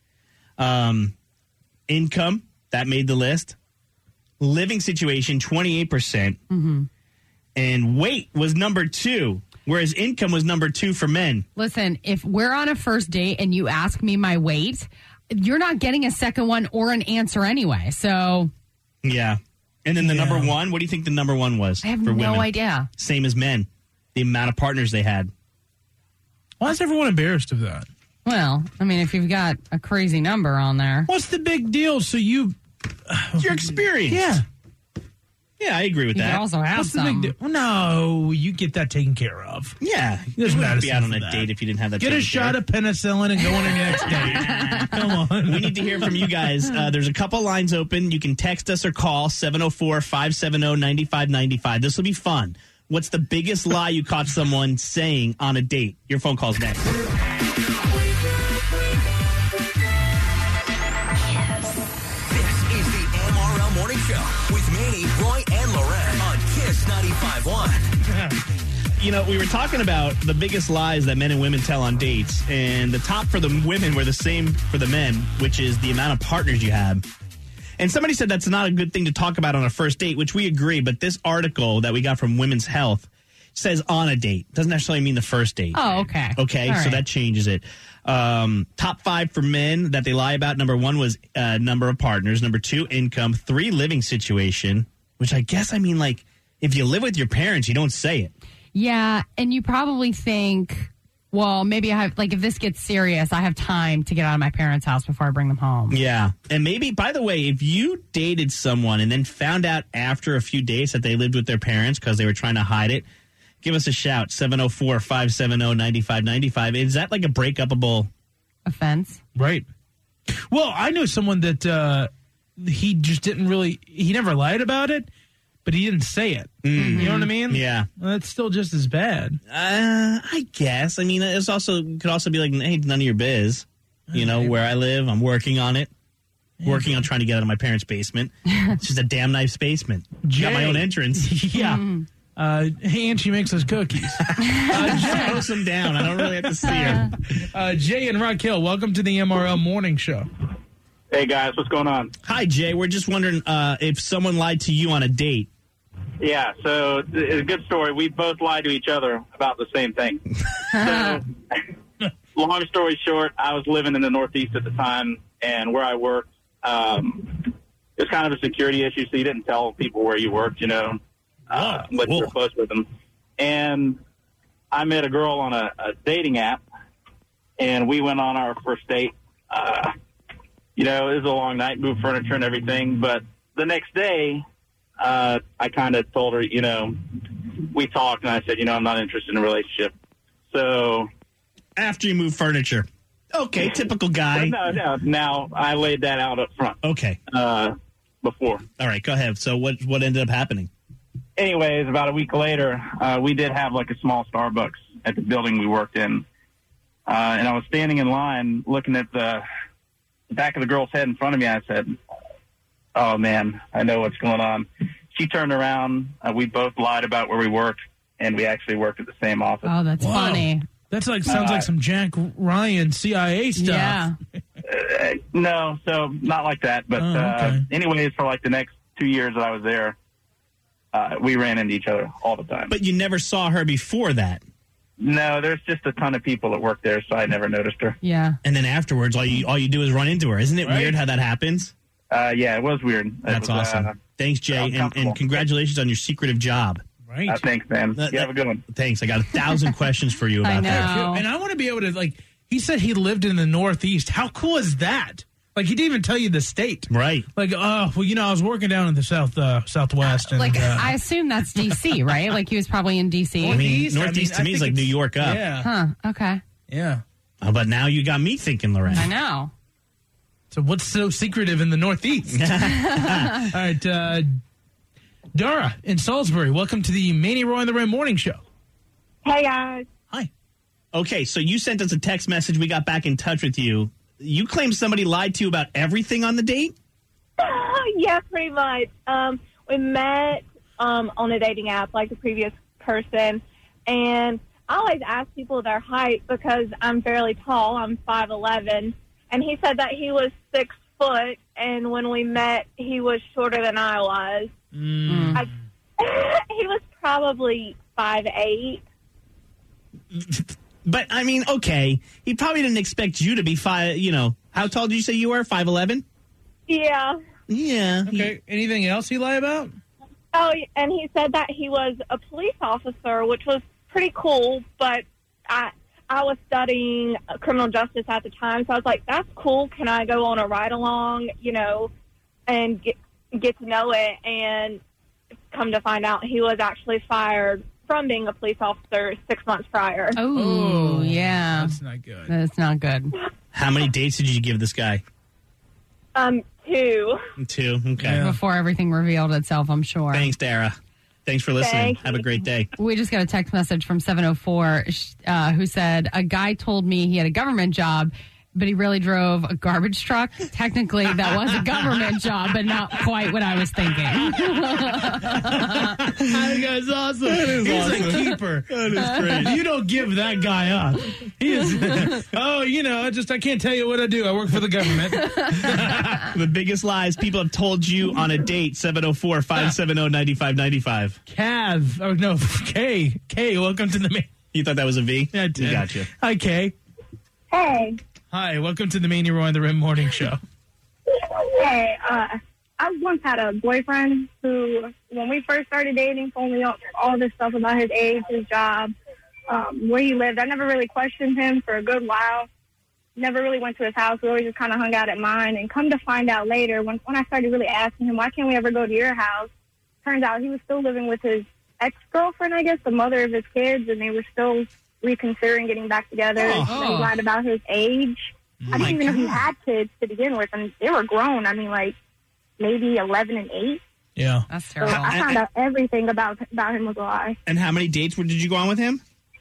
Um, income, that made the list. Living situation, twenty-eight percent. Mm-hmm. And weight was number two, whereas income was number two for men. Listen, if we're on a first date and you ask me my weight, you're not getting a second one or an answer anyway. So, Yeah. And then the Yeah. number one, what do you think the number one was I have for no women? idea. Same as men. The amount of partners they had. Why is everyone embarrassed of that? Well, I mean, if you've got a crazy number on there. What's the big deal? So you... It's your experience. Yeah. Yeah, I agree with You that. could also have What's the some. big deal? No, you get that taken care of. Yeah. There's you wouldn't be medicine out on for a that. date if you didn't have that Get a taken care shot of. of penicillin and go on your next date. Come on. We need to hear from you guys. Uh, there's a couple lines open. You can text us or call seven oh four, five seven oh, nine five nine five. This will be fun. What's the biggest lie you caught someone saying on a date? Your phone call's next. This is the M R L Morning Show with Manny, Roy, and Loren on Kiss ninety-five point one. You know, we were talking about the biggest lies that men and women tell on dates, and the top for the women were the same for the men, which is the amount of partners you have. And somebody said that's not a good thing to talk about on a first date, which we agree, but this article that we got from Women's Health says on a date. Doesn't necessarily mean the first date. Oh, okay. Okay, All so right. that changes it. Um, top five for men that they lie about. Number one was uh, number of partners. Number two, income. Three, living situation, which I guess I mean, like, if you live with your parents, you don't say it. Yeah, and you probably think, well, maybe I have, like, if this gets serious, I have time to get out of my parents' house before I bring them home. Yeah. And maybe, by the way, if you dated someone and then found out after a few days that they lived with their parents because they were trying to hide it, give us a shout, seven oh four, five seven oh, nine five nine five. Is that like a breakupable offense? Right. Well, I know someone that uh, he just didn't really, he never lied about it, but he didn't say it. Mm. You know what I mean? Yeah. Well, that's still just as bad. Uh, I guess. I mean, it's also could also be like, hey, none of your biz. You know, where I live, I'm working on it. Working on trying to get out of my parents' basement. It's just a damn nice basement. Got my Jay. own entrance. Yeah. Uh, hey, and she makes us cookies. uh, Jay, post them down. I don't really have to see her. Uh, Jay and Raquel, welcome to the M R L Morning Show. Hey, guys, what's going on? Hi, Jay. We're just wondering uh, if someone lied to you on a date. Yeah, so it's a good story. We both lied to each other about the same thing. So, long story short, I was living in the Northeast at the time, and where I worked, um, it was kind of a security issue, so you didn't tell people where you worked, you know, uh, unless you were close with them. And I met a girl on a, a dating app, and we went on our first date. Uh, you know, it was a long night, moved furniture and everything, but the next day, uh, I kind of told her, you know, we talked, and I said, you know, I'm not interested in a relationship. So after you move furniture, okay, typical guy. No, no. Now I laid that out up front. Okay. Uh, before. All right, go ahead. So what what ended up happening? Anyways, about a week later, uh, we did have like a small Starbucks at the building we worked in, uh, and I was standing in line looking at the back of the girl's head in front of me. I said, "Oh man, I know what's going on." She turned around. Uh, we both lied about where we worked, and we actually worked at the same office. Oh, that's Wow. funny. That's like sounds Uh, like some Jack Ryan C I A stuff. Yeah. Uh, no, so not like that. But Oh, okay. uh, anyways, for like the next two years that I was there, uh, we ran into each other all the time. But you never saw her before that. No, there's just a ton of people that work there, so I never noticed her. Yeah. And then afterwards, all you all you do is run into her. Isn't it Right. weird how that happens? Uh, yeah, it was weird. It That's was, awesome. uh, Thanks, Jay, and, uncomfortable. and congratulations on your secretive job. Right. Uh, thanks, man. That- you have a good one. Thanks. I got a thousand questions for you I about know. that. And I want to be able to, like, he said he lived in the Northeast. How cool is that? Like, he didn't even tell you the state. Right. Like, oh, well, you know, I was working down in the south, uh, Southwest. And, Like, uh, I assume that's D C, right? Like, he was probably in D C. I mean, Northeast, I Northeast mean, to I me is think like New it's- York up. Yeah. Huh. Okay. Yeah. Oh, but now you got me thinking, Lorraine. I know. So what's so secretive in the Northeast? All right. Uh, Dara in Salisbury, welcome to the Manny Roy and the Rim Morning Show. Hey, guys. Hi. Okay, so you sent us a text message. We got back in touch with you. You claim somebody lied to you about everything on the date? Yeah, pretty much. Um, we met um, on a dating app like the previous person, and I always ask people their height because I'm fairly tall. I'm five eleven, and he said that he was six foot, and when we met, he was shorter than I was. Mm. I, he was probably five eight. But, I mean, okay, he probably didn't expect you to be five, you know, how tall did you say you were? five eleven? Yeah. Yeah. Okay. Anything else he lie about? Oh, and he said that he was a police officer, which was pretty cool, but I I was studying criminal justice at the time, so I was like, that's cool. Can I go on a ride-along, you know, and get, get to know it? And come to find out he was actually fired from being a police officer six months prior. Oh, yeah. That's not good. That's not good. How many dates did you give this guy? Um, two. Two. Okay. Before everything revealed itself, I'm sure. Thanks, Dara. Thanks for listening. Thank Have a great day. We just got a text message from seven oh four uh, who said, a guy told me he had a government job, but he really drove a garbage truck. Technically, that was a government job, but not quite what I was thinking. That guy's awesome. He's awesome. a keeper. That is great. You don't give that guy up. He is. Oh, you know, I just I can't tell you what I do. I work for the government. The biggest lies people have told you on a date, seven oh four, five seven oh, nine five nine five. Cav. Oh no, Kay. Kay, welcome to the main. You thought that was a V? Yeah, I did. You got you. Hi, Kay. Hey, Hi, welcome to the Manny Roy and the Rim Morning Show. hey, uh, I once had a boyfriend who, when we first started dating, told me all, all this stuff about his age, his job, um, where he lived. I never really questioned him for a good while. Never really went to his house. We always just kind of hung out at mine. And come to find out later, when, when I started really asking him, why can't we ever go to your house? Turns out he was still living with his ex-girlfriend, I guess, the mother of his kids, and they were still reconsidering getting back together. Oh. They lied about his age. I My didn't even know he God. had kids to begin with, and they were grown. I mean, like, maybe eleven and eight. Yeah. That's So terrible. I found out everything about about him was a lie. And how many dates did you go on with him?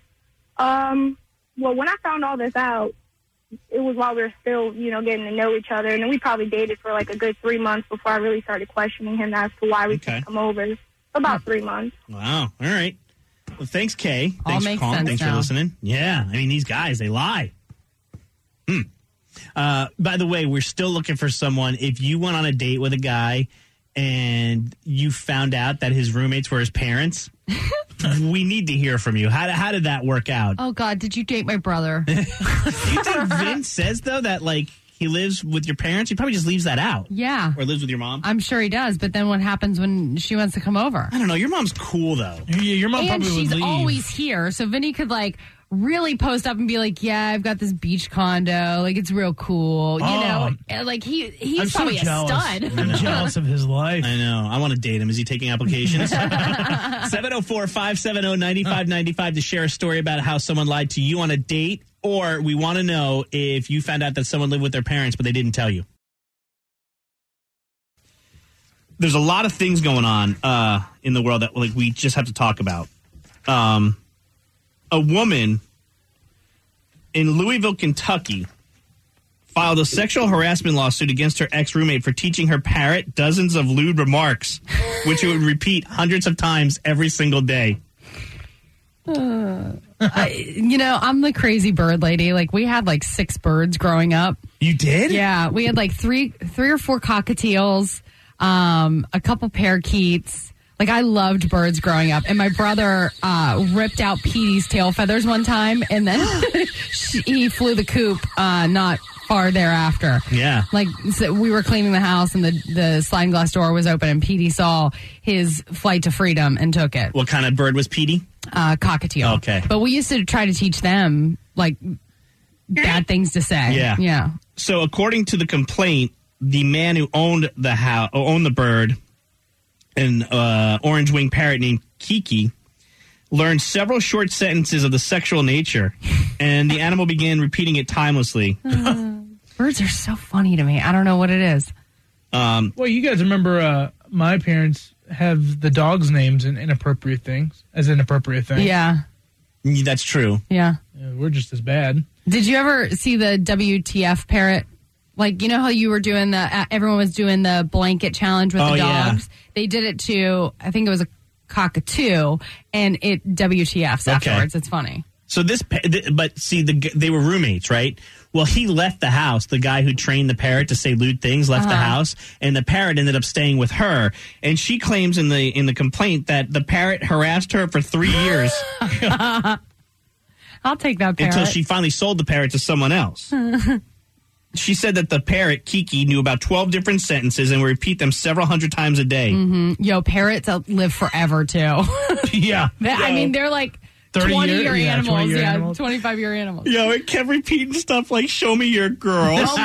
Um, well, when I found all this out, it was while we were still, you know, getting to know each other, and then we probably dated for like a good three months before I really started questioning him as to why we Okay. couldn't come over. About three months. Wow. All right. Well, thanks, Kay. All Thanks for makes calling. sense Thanks now. for listening. Yeah. I mean, these guys, they lie. Hmm. Uh, by the way, we're still looking for someone. If you went on a date with a guy and you found out that his roommates were his parents, we need to hear from you. How, how did that work out? Oh, God, did you date my brother? Do you think Vince says, though, that, like, he lives with your parents? He probably just leaves that out. Yeah. Or lives with your mom? I'm sure he does, but then what happens when she wants to come over? I don't know. Your mom's cool, though. Yeah, your mom And probably she's would leave. always here, so Vinny could, like, really post up and be like, yeah, I've got this beach condo. Like, it's real cool. You Oh. know? And, like, he he's I'm so probably jealous. a stud. I'm jealous of his life. I know. I want to date him. Is he taking applications? seven oh four, five seven oh, nine five nine five to share a story about how someone lied to you on a date, or we want to know if you found out that someone lived with their parents but they didn't tell you. There's a lot of things going on uh, in the world that like we just have to talk about. Um, a woman in Louisville, Kentucky, filed a sexual harassment lawsuit against her ex-roommate for teaching her parrot dozens of lewd remarks, which it would repeat hundreds of times every single day. I, you know, I'm the crazy bird lady. Like, we had like six birds growing up. You did? Yeah, we had like three, three or four cockatiels, um, a couple parakeets. Like, I loved birds growing up. And my brother uh, ripped out Petey's tail feathers one time, and then she, he flew the coop uh, not far thereafter. Yeah. Like, so we were cleaning the house, and the, the sliding glass door was open, and Petey saw his flight to freedom and took it. What kind of bird was Petey? Uh, cockatiel. Okay. But we used to try to teach them, like, bad things to say. Yeah. Yeah. So, according to the complaint, the man who owned the house, owned the bird, an uh, orange-winged parrot named Kiki, learned several short sentences of the sexual nature, and the animal began repeating it timelessly. Uh, birds are so funny to me. I don't know what it is. Um, well, you guys remember uh, my parents have the dogs' names in inappropriate things, as inappropriate things. Yeah. That's true. Yeah. Yeah, we're just as bad. Did you ever see the W T F parrot? Like, you know how you were doing the, uh, everyone was doing the blanket challenge with Oh, the yeah. dogs? They did it to, I think it was a cockatoo, and it W T Fs Okay. afterwards. It's funny. So this, pa- th- but see, the, g- they were roommates, right? Well, he left the house. The guy who trained the parrot to say lewd things left the Uh-huh. house, and the parrot ended up staying with her. And she claims in the in the complaint that the parrot harassed her for three years I'll take that parrot. until she finally sold the parrot to someone else. She said that the parrot, Kiki, knew about twelve different sentences and would repeat them several hundred times a day. hmm Yo, parrots uh, live forever, too. Yeah. They- I mean, they're like thirty twenty-year year- yeah, animals. twenty-year Yeah, animals. twenty-five-year animals. Yo, it kept repeating stuff like, show me your girls. Oh,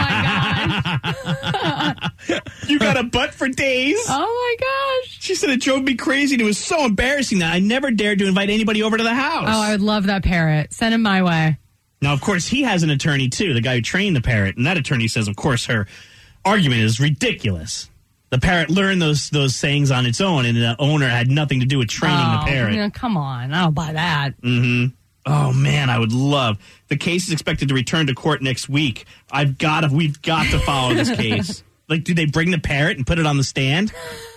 my gosh. You got a butt for days. Oh, my gosh. She said it drove me crazy, and it was so embarrassing that I never dared to invite anybody over to the house. Oh, I would love that parrot. Send him my way. Now, of course, he has an attorney, too, the guy who trained the parrot. And that attorney says, of course, her argument is ridiculous. The parrot learned those those sayings on its own, and the owner had nothing to do with training oh, the parrot. yeah, come on. I don't buy that. Mm-hmm. Oh, man, I would love. The case is expected to return to court next week. I've got to, we've got to follow this case. Like, do they bring the parrot and put it on the stand?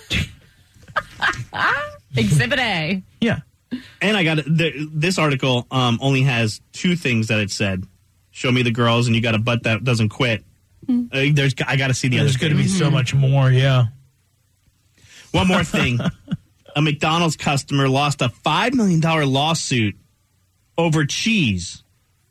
Exhibit A. Yeah. And I got the, this article um, only has two things that it said. Show me the girls, and you got a butt that doesn't quit. Mm. Uh, there's, I got to see the There's other. going to be so things. much more, yeah. One more thing. A McDonald's customer lost a five million dollars lawsuit over cheese.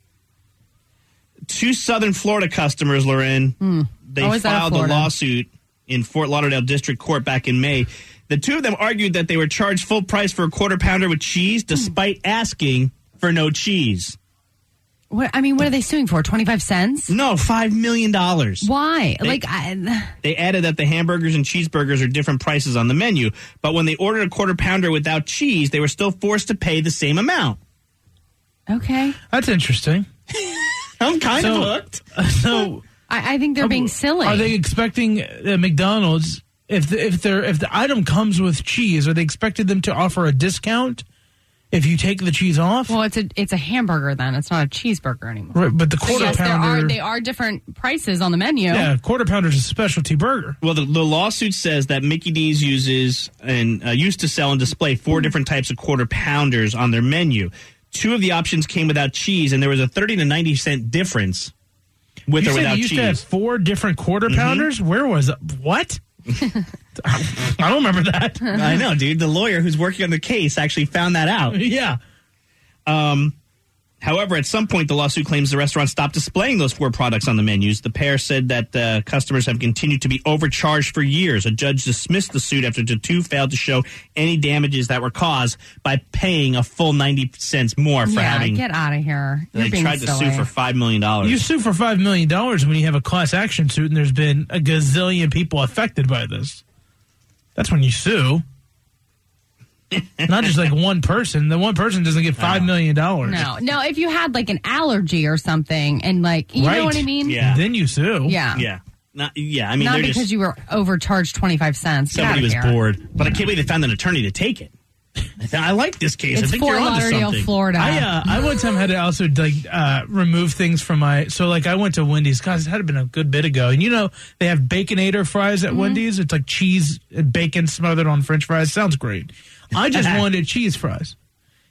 Two Southern Florida customers, Loren, Mm. they Oh, is that filed a Florida? lawsuit in Fort Lauderdale District Court back in May. The two of them argued that they were charged full price for a quarter pounder with cheese despite asking for no cheese. What, I mean, what are they suing for? twenty-five cents? No, five million dollars. Why? They- like, I, They added that the hamburgers and cheeseburgers are different prices on the menu, but when they ordered a quarter pounder without cheese, they were still forced to pay the same amount. okay. That's interesting. I'm kind So- of hooked. So, I, I think they're being silly. are they expecting uh, McDonald's, if the, if they're if the item comes with cheese, are they expecting them to offer a discount if you take the cheese off? Well, it's a it's a hamburger then. It's not a cheeseburger anymore. Right, but the But quarter yes, there pounder. are they are different prices on the menu. yeah, quarter pounder is a specialty burger. Well, the, the lawsuit says that Mickey D's uses and uh, used to sell and display four different types of quarter pounders on their menu. Two of the options came without cheese, and there was a thirty to ninety cent difference with you or said without you used cheese. to have four different quarter Mhm. pounders. Where was it? What? I don't remember that. I know, dude. The lawyer who's working on the case actually found that out. Yeah. Um, however, at some point, the lawsuit claims the restaurant stopped displaying those four products on the menus. The pair said that uh, customers have continued to be overcharged for years. A judge dismissed the suit after the two failed to show any damages that were caused by paying a full ninety cents more for yeah, having. get out of here. You're They being tried to silly. sue for five million dollars. You sue for five million dollars when you have a class action suit and there's been a gazillion people affected by this. That's when you sue. Not just like one person. The one person doesn't get five million dollars. No, no. If you had like an allergy or something, and like you right. know what I mean. Yeah. Then you sue. Yeah. Yeah. Not, yeah, I mean, Not they're because just you were overcharged twenty-five cents. Get somebody out was of here. bored. But I can't believe they found an attorney to take it. I, th- I like this case. I It's think Fort you're onto Lauderdale, something. Florida. I uh, I one time had to also like uh, remove things from my so like I went to Wendy's. Guys, it had been a good bit ago, and you know they have Baconator fries at Mm-hmm. Wendy's. It's like cheese and bacon smothered on French fries. Sounds great. I just wanted cheese fries,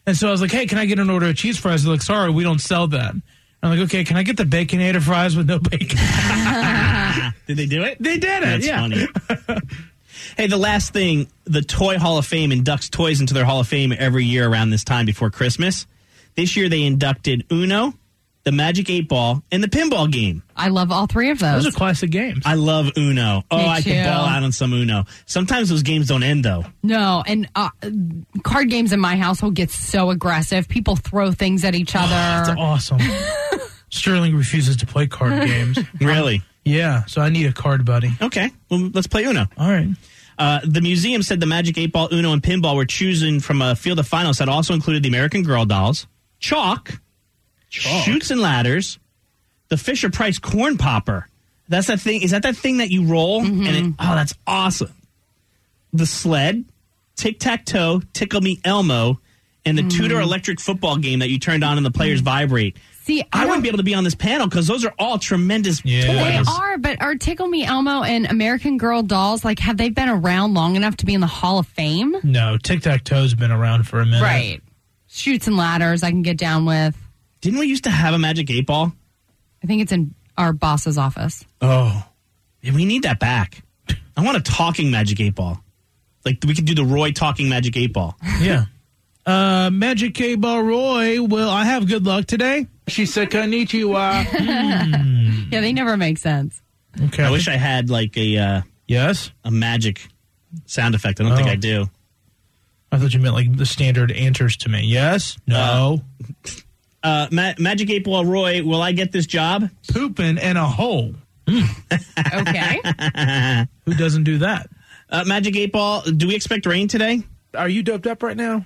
And so I was like, hey, can I get an order of cheese fries? They're like, sorry, we don't sell that. I'm like, okay, can I get the Baconator fries with no bacon? Did they do it? They did it, That's yeah. funny. Hey, the last thing, the Toy Hall of Fame inducts toys into their Hall of Fame every year around this time before Christmas. This year they inducted Uno, the Magic eight Ball, and the Pinball Game. I love all three of those. Those are classic games. I love Uno. Oh, Me I too. could ball out on some Uno. Sometimes those games don't end, though. No, and uh, card games in my household get so aggressive. People throw things at each other. That's awesome. Sterling refuses to play card games. Really? Yeah, so I need a card buddy. Okay, well, let's play Uno. All right. Uh, the museum said the Magic eight Ball, Uno, and Pinball were chosen from a field of finalists that also included the American Girl dolls, Chalk, Chalk. Chutes and Ladders, the Fisher-Price Corn Popper. That's that thing. Is that that thing that you roll? Mm-hmm. And it, oh, that's awesome. The Sled, Tic-Tac-Toe, Tickle Me Elmo, and the Mm. Tudor electric football game that you turned on and the players vibrate. See, I, I wouldn't don't- be able to be on this panel because those are all tremendous They toys. are, but are Tickle Me Elmo and American Girl dolls, like, have they been around long enough to be in the Hall of Fame? No, Tic-Tac-Toe's been around for a minute. Right. Shoots and Ladders I can get down with. Didn't we used to have a Magic eight Ball? I think it's in our boss's office. Oh, yeah, we need that back. I want a talking Magic eight Ball. Like, we could do the Roy talking Magic eight Ball. Yeah. Uh, Magic eight Ball Roy, will I have good luck today? She said, konnichiwa. Mm. Yeah, they never make sense. Okay. I wish I had, like, a uh, yes a magic sound effect. I don't think Oh. I do. I thought you meant like the standard answers to me. Yes? No? Uh, Ma- Magic eight Ball Roy, will I get this job? Pooping in a hole. Okay. Who doesn't do that? Uh, Magic eight Ball, do we expect rain today? Are you doped up right now?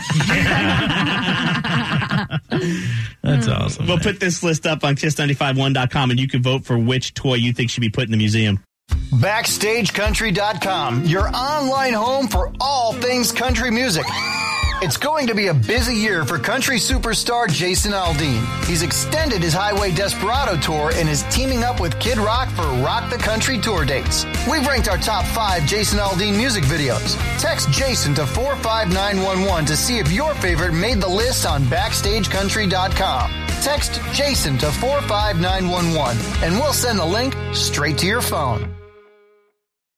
That's awesome. We'll put this list up on kiss nine five one dot com and you can vote for which toy you think should be put in the museum. Backstage Country dot com, your online home for all things country music. It's going to be a busy year for country superstar Jason Aldean. He's extended his Highway Desperado tour and is teaming up with Kid Rock for Rock the Country tour dates. We've ranked our top five Jason Aldean music videos. Text Jason to four five nine one one to see if your favorite made the list on Backstage Country dot com. Text Jason to four five nine one one and we'll send the link straight to your phone.